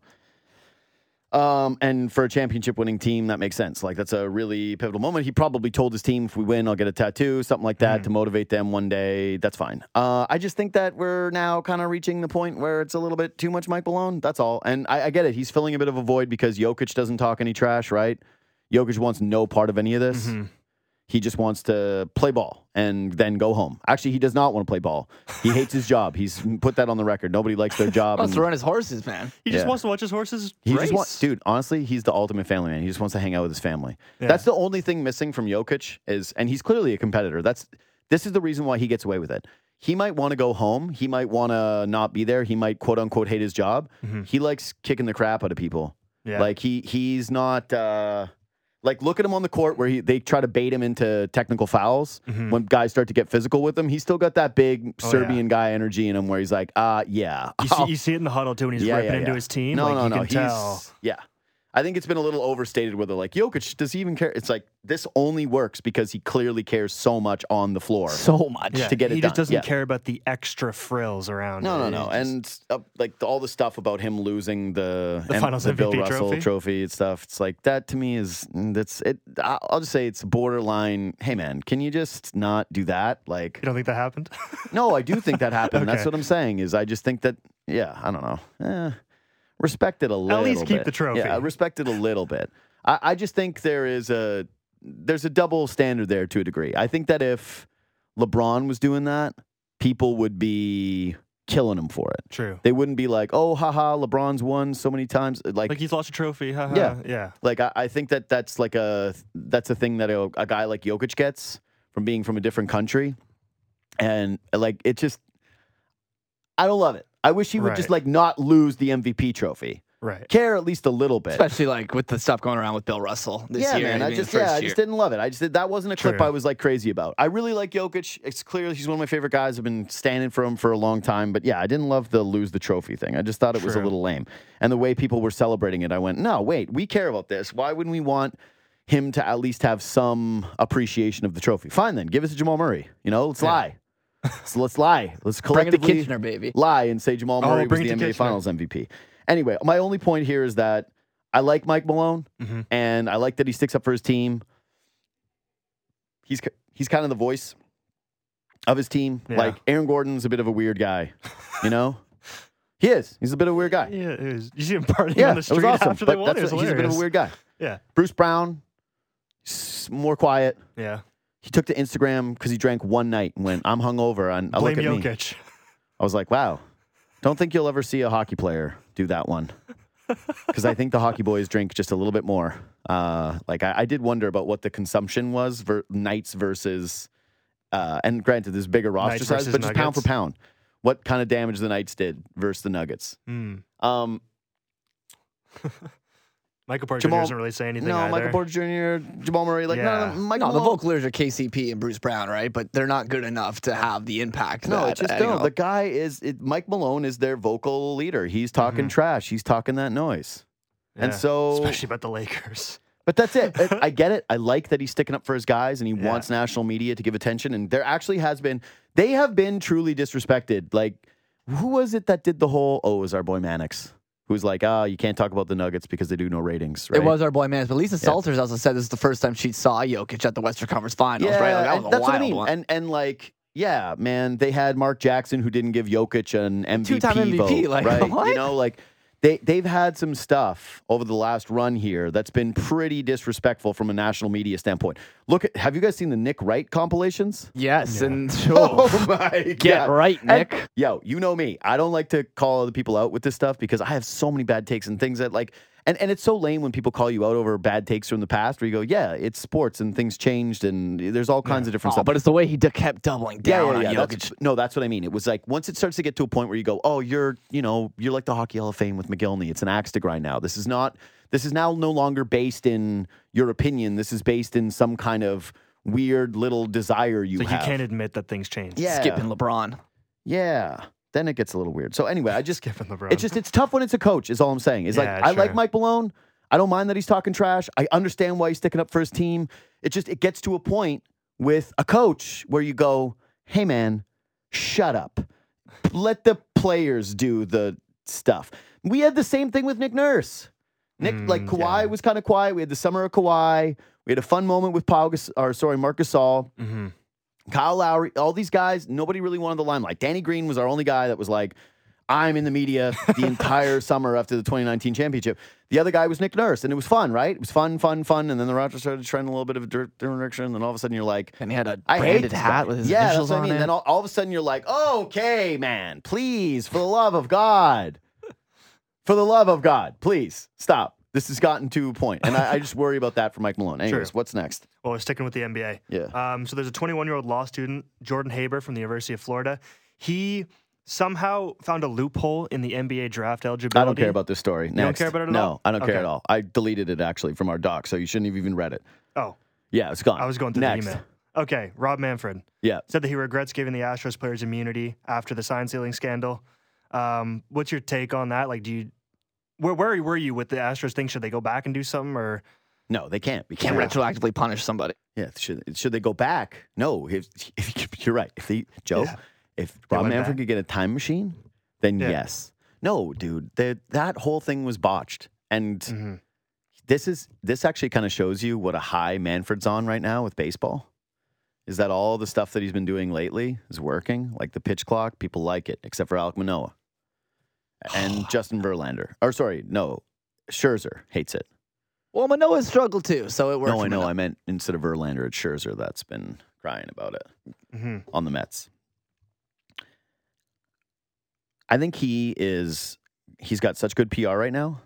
A: Um, and for a championship winning team, that makes sense. Like, that's a really pivotal moment. He probably told his team, if we win, I'll get a tattoo, something like that,
B: Mhm.
A: to motivate them one day. That's fine. Uh, I just think that we're now kind of reaching the point where it's a little bit too much Mike Malone. That's all. And I, I get it. He's filling a bit of a void because Jokic doesn't talk any trash, right? Jokic wants no part of any of this.
B: Mhm.
A: He just wants to play ball and then go home. Actually, he does not want to play ball. He hates his job. He's put that on the record. Nobody likes their job.
C: Wants
A: and-
C: to run his horses, man.
B: He just
A: Yeah.
B: wants to watch his horses
A: He
B: race.
A: just wants, dude. Honestly, he's the ultimate family man. He just wants to hang out with his family.
B: Yeah.
A: That's the only thing missing from Jokic is, and he's clearly a competitor. That's this is the reason why he gets away with it. He might want to go home. He might want to not be there. He might quote unquote hate his job.
B: Mhm.
A: He likes kicking the crap out of people.
B: Yeah.
A: Like he he's not. Uh, Like, look at him on the court where he, they try to bait him into technical fouls
B: Mhm.
A: when guys start to get physical with him. He's still got that big
B: Oh,
A: Serbian guy energy in him where he's like, uh, yeah.
B: You see, you see it in the huddle too when he's
A: Yeah,
B: ripping
A: yeah,
B: into
A: yeah.
B: his team.
A: No,
B: like,
A: no,
B: you
A: no.
B: can
A: He's,
B: tell.
A: yeah. I think it's been a little overstated with it. Like, Jokic, does he even care? It's like, this only works because he clearly cares so much on the floor.
C: So much.
B: Yeah,
A: to get it
B: he
A: done.
B: just doesn't
A: Yeah.
B: care about the extra frills around.
A: No,
B: it.
A: no, no.
B: It's just-
A: And uh, like the, all the stuff about him losing the,
B: The
A: M-
B: Finals
A: the Bill
B: M V P
A: Russell
B: trophy?
A: trophy and stuff. It's like that to me is mm, that's it. I- I'll just say it's borderline. Hey, man, can you just not do that? Like,
B: you don't think that happened?
A: no, I do think that happened. That's
B: Okay.
A: what I'm saying. Is I just think that yeah, I don't know. Eh, respect it a little.
B: least keep
A: bit.
B: the trophy.
A: Yeah, respect it a little bit. I, I just think there is a there's a double standard there to a degree. I think that if LeBron was doing that, people would be killing him for it.
B: True.
A: They wouldn't be like, oh, haha, LeBron's won so many times. Like,
B: Like
A: like,
B: he's lost a trophy. haha.
A: Yeah.
B: Yeah.
A: I, I think that that's like a that's a thing that a, a guy like Jokic gets from being from a different country, and like it just, I don't love it. I wish he would just
B: Right.
A: like not lose the M V P trophy.
B: Right.
A: Care at least a little bit.
C: Especially like with the stuff going around with Bill Russell this
A: yeah,
C: year.
A: man.
C: I
A: I
C: mean,
A: just
C: first
A: yeah, I
C: year.
A: just didn't love it. I just did, that wasn't a clip
B: True.
A: I was like crazy about. I really like Jokic. It's clear he's one of my favorite guys. I've been standing for him for a long time. But yeah, I didn't love the lose the trophy thing. I just thought it was a
B: True.
A: little lame. And the way people were celebrating it, I went, no, wait, we care about this. Why wouldn't we want him to at least have some appreciation of the trophy? Fine then, give us to Jamal Murray. You know, let's
B: Yeah.
A: lie. So let's lie. Let's
C: Bring it to
A: collectively
C: Kitchener, baby.
A: lie and say Jamal
B: Oh,
A: Murray was
B: bring it
A: the
B: to
A: N B A
B: Kitchener.
A: Finals M V P. Anyway, my only point here is that I like Mike Malone,
B: Mhm.
A: and I like that he sticks up for his team. He's he's kind of the voice of his team.
B: Yeah.
A: Like Aaron Gordon's a bit of a weird guy, you know. He is. He's a bit of a weird guy.
B: Yeah. It was, you see him partying
A: Yeah,
B: on the
A: it
B: street
A: was awesome.
B: after they
A: But
B: won.
A: that's
B: It was
A: what- he's a bit of a
B: hilarious.
A: weird guy.
B: Yeah.
A: Bruce Brown, s- more quiet.
B: Yeah.
A: He took to Instagram because he drank one night and went, "I'm hungover." And I
B: Blame
A: look at me.
B: Jokic.
A: I was like, wow, don't think you'll ever see a hockey player do that one. Because I think the hockey boys drink just a little bit more. Uh, like, I, I did wonder about what the consumption was for Knights versus, uh, and granted, there's bigger roster
B: Knights
A: size,
B: versus
A: but just pound for
B: Nuggets.
A: pound. What kind of damage the Knights did versus the Nuggets?
B: Mm.
A: Um,
B: Michael Porter
A: Jamal-
B: doesn't really say anything
A: no,
B: either.
A: Michael Porter Junior, Jamal Murray, like,
B: Yeah.
A: no, no, Michael
C: No, the
A: Malone-
C: Vocalers are K C P and Bruce Brown, right? But they're not good enough to have the impact.
A: No,
C: that,
A: it's just
C: uh, you
A: no.
C: know,
A: The guy is it, Mike Malone is their vocal leader. He's talking
B: Mhm.
A: trash. He's talking that noise. And
B: Yeah.
A: so-
B: especially about the Lakers.
A: But that's it. I- I get it. I like that he's sticking up for his guys and he
B: Yeah.
A: wants national media to give attention. And there actually has been, they have been truly disrespected. Like, who was it that did the whole, oh, it was our boy Mannix, who's like, ah, you can't talk about the Nuggets because they do no ratings, right?
C: It was our boy man, but Lisa Salters also said this is the first time she saw Jokic at the Western Conference Finals,
A: Yeah,
C: right? Like, that
A: and
C: was a
A: that's what I
C: wild
A: mean.
C: one.
A: And, and like, yeah, man, they had Mark Jackson who didn't give Jokic an M V P
C: Two-time M V P,
A: vote,
C: like,
A: right?
C: what?
A: You know, like, They, they've had some stuff over the last run here that's been pretty disrespectful from a national media standpoint. Look, at, have you guys seen the Nick Wright compilations?
C: yes,
B: Yeah.
C: and
A: Oh my
C: get
A: God.
C: right,
A: And-
C: Nick.
A: yo, you know me. I don't like to call other people out with this stuff because I have so many bad takes and things that like, and, and it's so lame when people call you out over bad takes from the past where you go, yeah, it's sports and things changed and there's all kinds of different
C: Oh,
A: stuff.
C: but it's the way he d- kept doubling down
A: yeah, yeah,
C: on
A: yeah.
C: Jokic.
A: That's, no, that's what I mean. It was like once it starts to get to a point where you go, oh, you're, you know, you're like the Hockey Hall of Fame with McGillney. It's an axe to grind now. This is not, this is now no longer based in your opinion. This is based in some kind of weird little desire you
B: So you
A: have.
B: can't admit that things changed.
A: Yeah.
C: Skipping LeBron.
A: Yeah. Then it gets a little weird. So anyway, I just,
B: Skipping LeBron.
A: it's just, it's tough when it's a coach is all I'm saying. It's
B: Yeah,
A: like, I like
B: true.
A: Mike Malone. I don't mind that he's talking trash. I understand why he's sticking up for his team. It just, it gets to a point with a coach where you go, hey man, shut up. let the players do the stuff. We had the same thing with Nick Nurse. Nick,
B: Mm,
A: like Kawhi
B: yeah.
A: was kind of quiet. We had the summer of Kawhi. We had a fun moment with Pau, Gas- or sorry, Marc Gasol,
B: Mm-hmm.
A: Kyle Lowry. All these guys, nobody really wanted the limelight. Danny Green was our only guy that was like, I'm in the media the entire summer after the twenty nineteen championship. The other guy was Nick Nurse, and it was fun, right? It was fun, fun, fun. And then the Raptors started trending a little bit of a different direction, and then all of a sudden you're like,
C: And he had a
A: I hate
C: branded
A: this
C: hat
A: guy.
C: with his
A: yeah, that's
C: initials
A: what I
C: on
A: mean.
C: it.
A: Then all, all of a sudden you're like, okay, man, please, for the love of God, for the love of God, please stop. This has gotten to a point, and I, I just worry about that for Mike Malone. Anyways,
B: Sure.
A: what's next?
B: Well, we're sticking with the N B A.
A: Yeah.
B: Um, so there's a twenty-one-year-old law student, Jordan Haber from the University of Florida. He somehow found a loophole in the N B A draft eligibility.
A: I don't care about this story. Next.
B: don't care about it at
A: no,
B: all?
A: I don't care
B: Okay.
A: at all. I deleted it actually from our doc, so you shouldn't have even read it.
B: Oh,
A: Yeah, it's gone.
B: I was going through
A: Next.
B: the email. Okay, Rob Manfred
A: Yeah.
B: said that he regrets giving the Astros players immunity after the sign stealing scandal. Um, what's your take on that? Like, do you where where were you with the Astros thing? Should they go back and do something, or
A: No, they can't. We
C: Can't
A: can't.
C: retroactively punish somebody.
A: Yeah, should should they go back? No. If, if you're right. If they Joe,
B: Yeah.
A: if
B: They
A: Rob
B: went
A: Manfred
B: back.
A: could get a time machine, then
B: Yeah.
A: yes. No, dude, that that whole thing was botched, and
B: Mhm.
A: this is this actually kind of shows you what a high Manfred's on right now with baseball. Is that all the stuff that he's been doing lately is working? Like the pitch clock, people like it, except for Alek Manoah and Justin Verlander. Or sorry, no, Scherzer hates it.
C: Well, Manoa struggled too, so it worked.
A: No,
C: for
A: I know.
C: Manoa.
A: I meant instead of Verlander, it's Scherzer that's been crying about it
B: Mhm.
A: on the Mets. I think he is, he's got such good P R right now.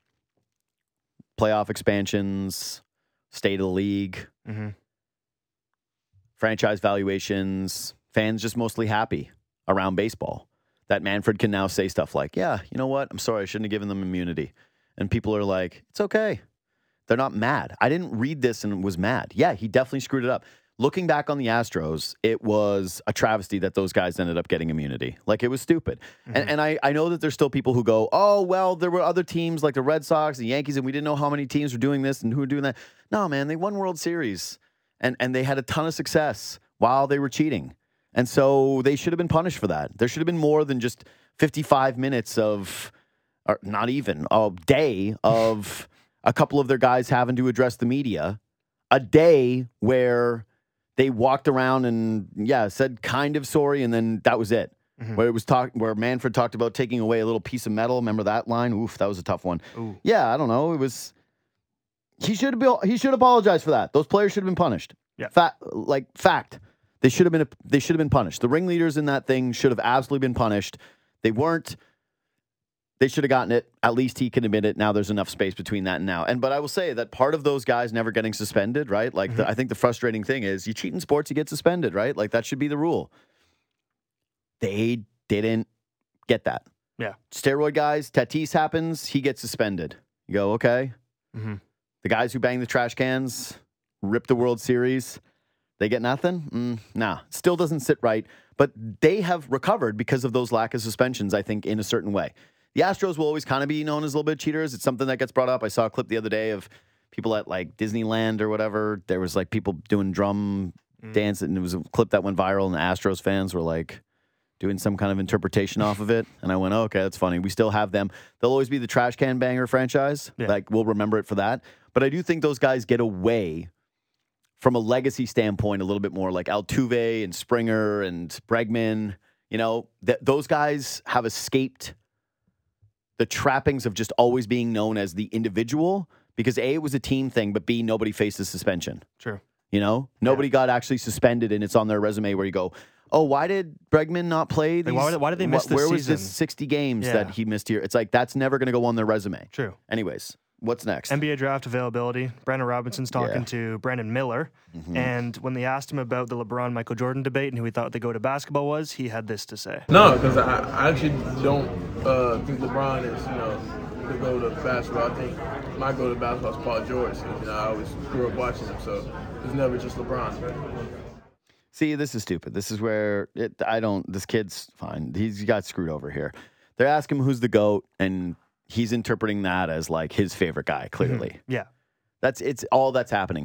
A: Playoff expansions, state of the league,
B: Mhm.
A: franchise valuations, fans just mostly happy around baseball. That Manfred can now say stuff like, yeah, you know what? I'm sorry, I shouldn't have given them immunity. And people are like, it's okay. They're not mad. I didn't read this and was mad. Yeah, he definitely screwed it up. Looking back on the Astros, it was a travesty that those guys ended up getting immunity. Like, it was stupid. And, and I, I know that there's still people who go, oh, well, there were other teams like the Red Sox, the Yankees, and we didn't know how many teams were doing this and who were doing that. No, man, they won World Series. And, and they had a ton of success while they were cheating. And so they should have been punished for that. There should have been more than just fifty-five minutes of, or not even, a day of a couple of their guys having to address the media. A day where they walked around and, yeah, said kind of sorry, and then that was it.
B: Mhm.
A: Where it was talk, where Manfred talked about taking away a little piece of metal. Remember that line? Oof, that was a tough one.
B: Ooh.
A: Yeah, I don't know. It was. He should be. He should apologize for that. Those players should have been punished.
B: Yeah.
A: Fact, like fact, they should have been. They should have been punished. The ringleaders in that thing should have absolutely been punished. They weren't. They should have gotten it. At least he can admit it. Now there's enough space between that and now. And but I will say that part of those guys never getting suspended, right? Like the, I think the frustrating thing is you cheat in sports, you get suspended, right? Like that should be the rule. They didn't get that.
B: Yeah.
A: Steroid guys, Tatis happens, he gets suspended. You go, okay.
B: Mhm.
A: The guys who bang the trash cans, rip the World Series, they get nothing? Mm, nah, still doesn't sit right. But they have recovered because of those lack of suspensions, I think, in a certain way. The Astros will always kind of be known as a little bit cheaters. It's something that gets brought up. I saw a clip the other day of people at like Disneyland or whatever. There was like people doing drum dance, and it was a clip that went viral, and the Astros fans were like doing some kind of interpretation off of it. And I went, oh, okay, that's funny. We still have them. They'll always be the trash can banger franchise.
B: Yeah.
A: Like, we'll remember it for that. But I do think those guys get away from a legacy standpoint a little bit more, like Altuve and Springer and Bregman. You know, th- those guys have escaped the trappings of just always being known as the individual because A, it was a team thing, but B, nobody faces suspension.
B: True.
A: You know, nobody got actually suspended, and it's on their resume where you go, oh, why did Bregman not play these?
B: why did- why did they miss
A: wh-
B: this
A: Where was this
B: season?
A: sixty games
B: Yeah.
A: that he missed here? It's like, that's never going to go on their resume.
B: True.
A: Anyways, what's next?
B: N B A draft availability. Brandon Robinson's talking
A: Yeah.
B: to Brandon Miller. And when they asked him about the LeBron Michael Jordan debate and who he thought the go to basketball was, he had this to say.
F: No, because I, I actually don't uh, think LeBron is, you know, the go to basketball. I think my go to basketball is Paul George. And, you know, I always grew up watching him, so it's never just LeBron.
A: See, this is stupid. This is where it, I don't, this kid's fine. He's got screwed over here. They're asking him who's the GOAT, and he's interpreting that as like his favorite guy, clearly.
B: Yeah.
A: That's it's all that's happening here.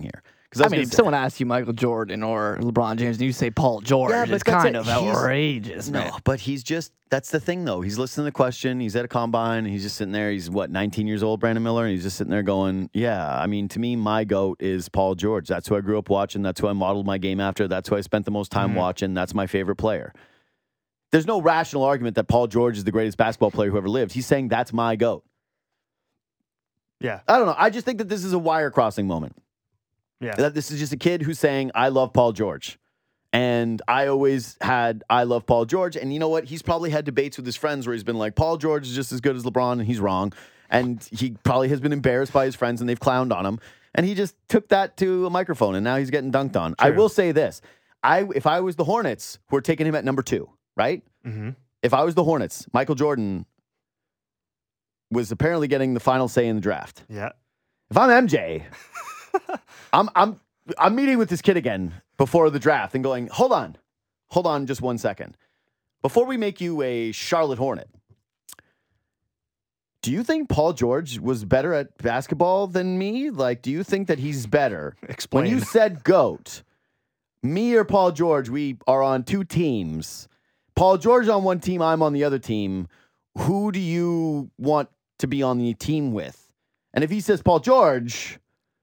A: Because
C: I mean, if someone asks you Michael Jordan or LeBron James and you say Paul George,
A: Yeah, but
C: it's
A: that's
C: kind
A: it.
C: of
A: He's-
C: outrageous,
A: No,
C: man.
A: but he's just, that's the thing, though. He's listening to the question. He's at a combine. And he's just sitting there. He's, what, nineteen years old, Brandon Miller? And he's just sitting there going, yeah, I mean, to me, my GOAT is Paul George. That's who I grew up watching. That's who I modeled my game after. That's who I spent the most time
B: Mhm.
A: watching. That's my favorite player. There's no rational argument that Paul George is the greatest basketball player who ever lived. He's saying that's my GOAT.
B: Yeah.
A: I don't know. I just think that this is a wire crossing moment.
B: Yeah.
A: That this is just a kid who's saying, I love Paul George. And I always had, I love Paul George. And you know what? He's probably had debates with his friends where he's been like, Paul George is just as good as LeBron, and he's wrong. And he probably has been embarrassed by his friends, and they've clowned on him. And he just took that to a microphone, and now he's getting dunked on. I
B: True.
A: will say this. I If I was the Hornets, who are taking him at number two, right?
B: Mm-hmm.
A: If I was the Hornets, Michael Jordan was apparently getting the final say in the draft.
B: Yeah.
A: If I'm M J, I'm I'm I'm meeting with this kid again before the draft and going, hold on, hold on just one second. Before we make you a Charlotte Hornet, do you think Paul George was better at basketball than me? Like, do you think that he's better?
B: Explain.
A: When you said GOAT, me or Paul George, we are on two teams. Paul George on one team, I'm on the other team. Who do you want to be on the team with? And if he says Paul George,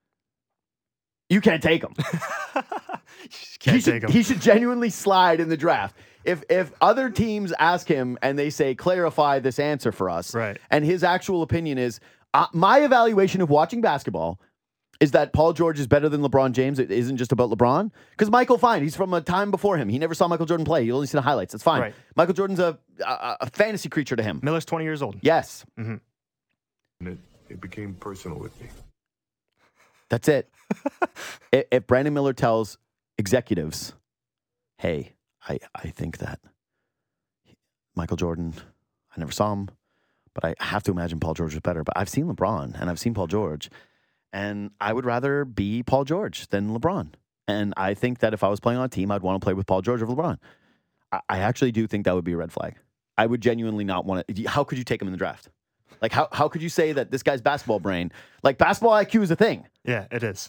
A: you can't take him.
B: Can't
A: he should,
B: take him.
A: He should genuinely slide in the draft. If if other teams ask him and they say, clarify this answer for us,
B: Right.
A: and his actual opinion is, uh, my evaluation of watching basketball is that Paul George is better than LeBron James. It isn't just about LeBron. Because Michael, fine, he's from a time before him. He never saw Michael Jordan play. He only seen the highlights. That's fine.
B: Right.
A: Michael Jordan's a, a, a fantasy creature to him.
B: Miller's twenty years old.
A: Yes,
G: And it, it became personal with me.
A: that's it. if, if Brandon Miller tells executives, hey, I, I think that Michael Jordan, I never saw him, but I have to imagine Paul George was better. But I've seen LeBron and I've seen Paul George, and I would rather be Paul George than LeBron. And I think that if I was playing on a team, I'd want to play with Paul George over LeBron. I, I actually do think that would be a red flag. I would genuinely not want to. How could you take him in the draft? Like, how, how could you say that this guy's basketball brain, like basketball I Q is a thing?
B: Yeah, it is.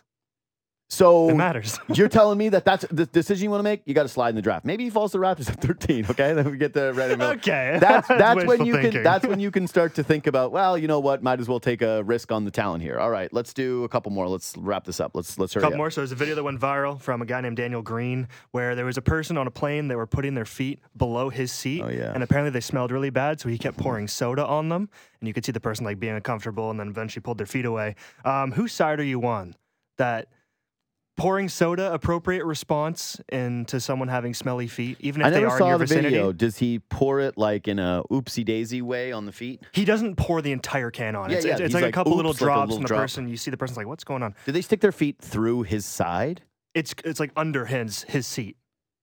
A: So
B: It matters.
A: you're telling me that that's the decision you want to make? You got to slide in the draft. Maybe he falls to the Raptors at thirteen. Okay, then we get the Brandon Miller.
B: Okay.
A: That's that's when
B: wishful
A: you
B: thinking.
A: can that's when you can start to think about, well, you know what? Might as well take a risk on the talent here. All right, let's do a couple more. Let's wrap this up. Let's let's hurry
B: couple
A: up.
B: more. So there's a video that went viral from a guy named Daniel Green where there was a person on a plane that were putting their feet below his seat.
A: Oh, yeah.
B: And apparently they smelled really bad, so he kept pouring soda on them. And you could see the person like being uncomfortable and then eventually pulled their feet away. Um, whose side are you on? That pouring soda appropriate response into someone having smelly feet, even if
A: I
B: they
A: never
B: are in
A: saw
B: your
A: the
B: vicinity?
A: video. Does he pour it like in a oopsie daisy way on the feet?
B: He doesn't pour the entire can on.
A: Yeah,
B: it's
A: yeah,
B: it's, it's
A: he's
B: like,
A: like,
B: a couple little
A: "Oops," like a
B: drops,
A: little
B: and the
A: drop.
B: person you see the person's like, "What's going on?"
A: Did they stick their feet through his side?
B: It's it's like under his his seat.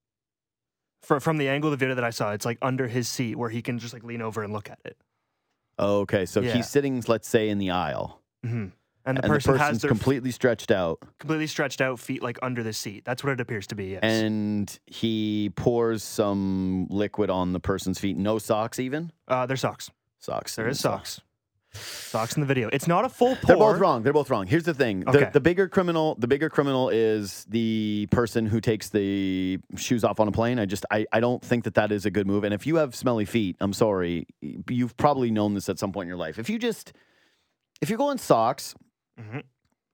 B: For, from the angle of the video that I saw, it's like under his seat where he can just like lean over and look at it.
A: Okay, so
B: Yeah.
A: he's sitting, let's say, in the aisle,
B: hmm And the
A: and
B: person
A: the
B: has
A: person's
B: their
A: completely stretched out,
B: completely stretched out feet like under the seat. That's what it appears to be. Yes.
A: and he pours some liquid on the person's feet. No socks, even
B: uh, there's socks.
A: socks.
B: There is socks. Socks in the video. It's not a full pour.
A: They're both wrong. They're both wrong. Here's the thing:
B: Okay.
A: the, the bigger criminal, the bigger criminal is the person who takes the shoes off on a plane. I just, I, I don't think that that is a good move. And if you have smelly feet, I'm sorry, you've probably known this at some point in your life. If you just, if you're going socks,
B: Mhm.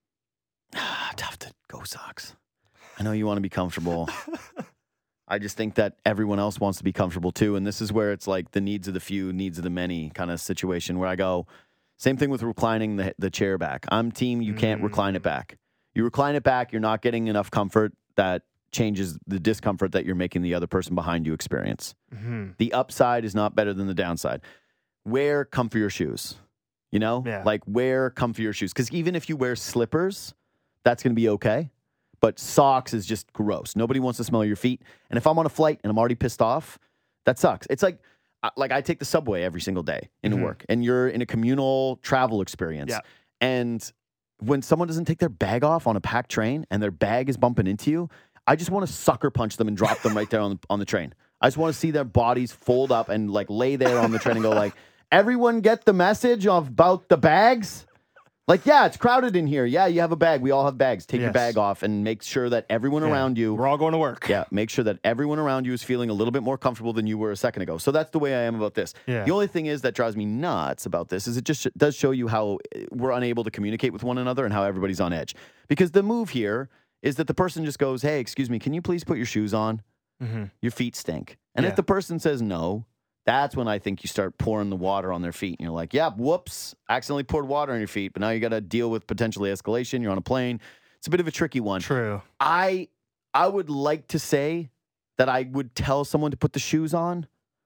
A: tough to go socks. I know you want to be comfortable. I just think that everyone else wants to be comfortable too. And this is where it's like the needs of the few, needs of the many kind of situation where I go, same thing with reclining the, the chair back. I'm team, you can't recline it back. You recline it back, you're not getting enough comfort that changes the discomfort that you're making the other person behind you experience.
B: Mhm.
A: The upside is not better than the downside. Wear comfier shoes. You know?
B: Yeah.
A: Like wear comfier shoes. Because even if you wear slippers, that's going to be okay. But socks is just gross. Nobody wants to smell your feet. And if I'm on a flight and I'm already pissed off, that sucks. It's like, uh, like I take the subway every single day into
B: Mhm.
A: work, and you're in a communal travel experience.
B: Yeah.
A: And when someone doesn't take their bag off on a packed train and their bag is bumping into you, I just want to sucker punch them and drop them right there on the, on the train. I just want to see their bodies fold up and like lay there on the train and go like, everyone get the message of, about the bags? Like, yeah, it's crowded in here. Yeah, you have a bag. We all have bags. Take your
B: Yes.
A: bag off and make sure that everyone
B: Yeah.
A: around you.
B: We're all going to work.
A: Yeah, make sure that everyone around you is feeling a little bit more comfortable than you were a second ago. So that's the way I am about this.
B: Yeah.
A: The only thing is that drives me nuts about this is it just sh- does show you how we're unable to communicate with one another and how everybody's on edge. Because the move here is that the person just goes, hey, excuse me, can you please put your shoes on?
B: Mm-hmm.
A: Your feet stink. And
B: Yeah.
A: if the person says no, that's when I think you start pouring the water on their feet. And you're like, yeah, whoops, accidentally poured water on your feet. But now you got to deal with potentially escalation. You're on a plane. It's a bit of a tricky one.
B: True.
A: I I would like to say that I would tell someone to put the shoes on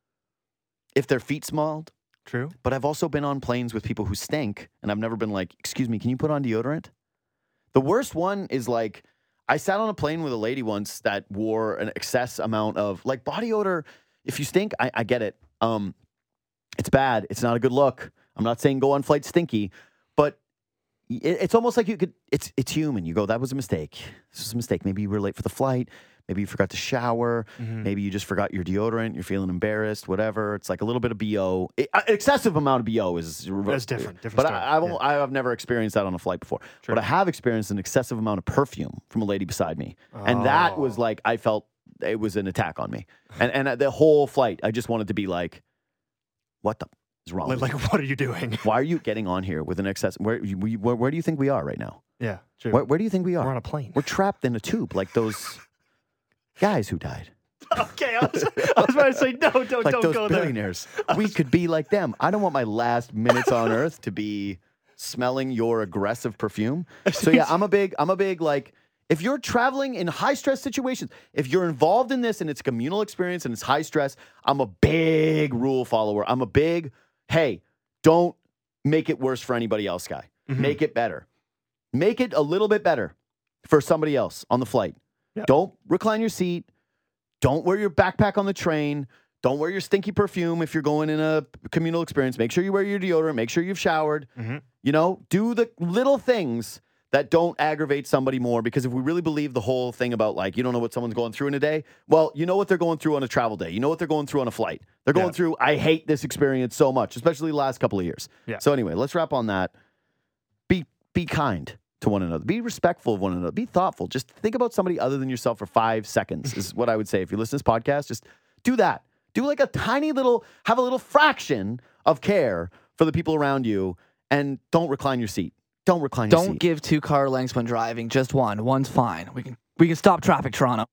A: if their feet smelled.
B: True.
A: But I've also been on planes with people who stink, and I've never been like, excuse me, can you put on deodorant? The worst one is like, I sat on a plane with a lady once that wore an excess amount of like body odor. If you stink, I, I get it. Um, it's bad. It's not a good look. I'm not saying go on flight stinky, but it, it's almost like you could. It's it's human. You go, that was a mistake. This was a mistake. Maybe you were late for the flight. Maybe you forgot to shower.
B: Mhm.
A: Maybe you just forgot your deodorant. You're feeling embarrassed. Whatever. It's like a little bit of B O. It, uh, excessive amount of B O is
B: That's different. Different
A: But
B: story.
A: I, I won't,
B: Yeah.
A: I've never experienced that on a flight before.
B: True.
A: But I have experienced an excessive amount of perfume from a lady beside me, and that was
B: Oh.
A: like I felt it was an attack on me. And and the whole flight, I just wanted to be like, "What the is wrong?
B: Like,
A: with you?
B: like, what are you doing?
A: Why are you getting on here with an excess? Where you- we, where, where do you think we are right now?
B: Yeah. True.
A: Where, where do you think we are?
B: We're on a plane.
A: We're trapped in a tube, like those guys who died,
B: Okay, I was, I was about to say no, don't
A: like
B: don't
A: those
B: go there.
A: billionaires. We could be like them. I don't want my last minutes on Earth to be smelling your aggressive perfume. So yeah, I'm a big, I'm a big like. If you're traveling in high stress situations, if you're involved in this and it's a communal experience and it's high stress, I'm a big rule follower. I'm a big, hey, don't make it worse for anybody else guy.
B: Mhm.
A: Make it better. Make it a little bit better for somebody else on the flight.
B: Yeah.
A: Don't recline your seat. Don't wear your backpack on the train. Don't wear your stinky perfume if you're going in a communal experience. Make sure you wear your deodorant. Make sure you've showered.
B: Mhm.
A: You know, do the little things that don't aggravate somebody more, because if we really believe the whole thing about like, you don't know what someone's going through in a day, well, you know what they're going through on a travel day. You know what they're going through on a flight. They're going
B: Yeah.
A: through, I hate this experience so much, especially the last couple of years.
B: Yeah.
A: So anyway, let's wrap on that. Be be kind to one another. Be respectful of one another. Be thoughtful. Just think about somebody other than yourself for five seconds is what I would say. If you listen to this podcast, just do that. Do like a tiny little, have a little fraction of care for the people around you, and don't recline your seat. Don't recline your seat.
C: Don't give two car lengths when driving. Just one. One's fine. We can we can stop traffic, Toronto.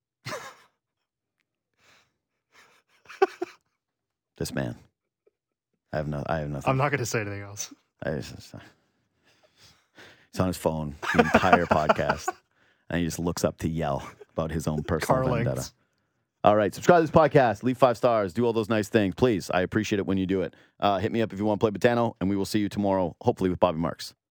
A: This man. I have no. I have nothing.
B: I'm not going to say anything else.
A: I just, he's on his phone the entire podcast, and he just looks up to yell about his own personal
B: Car
A: vendetta.
B: lengths.
A: All right, subscribe to this podcast, leave five stars, do all those nice things, please. I appreciate it when you do it. Uh, hit me up if you want to play Botano, and we will see you tomorrow, hopefully with Bobby Marks.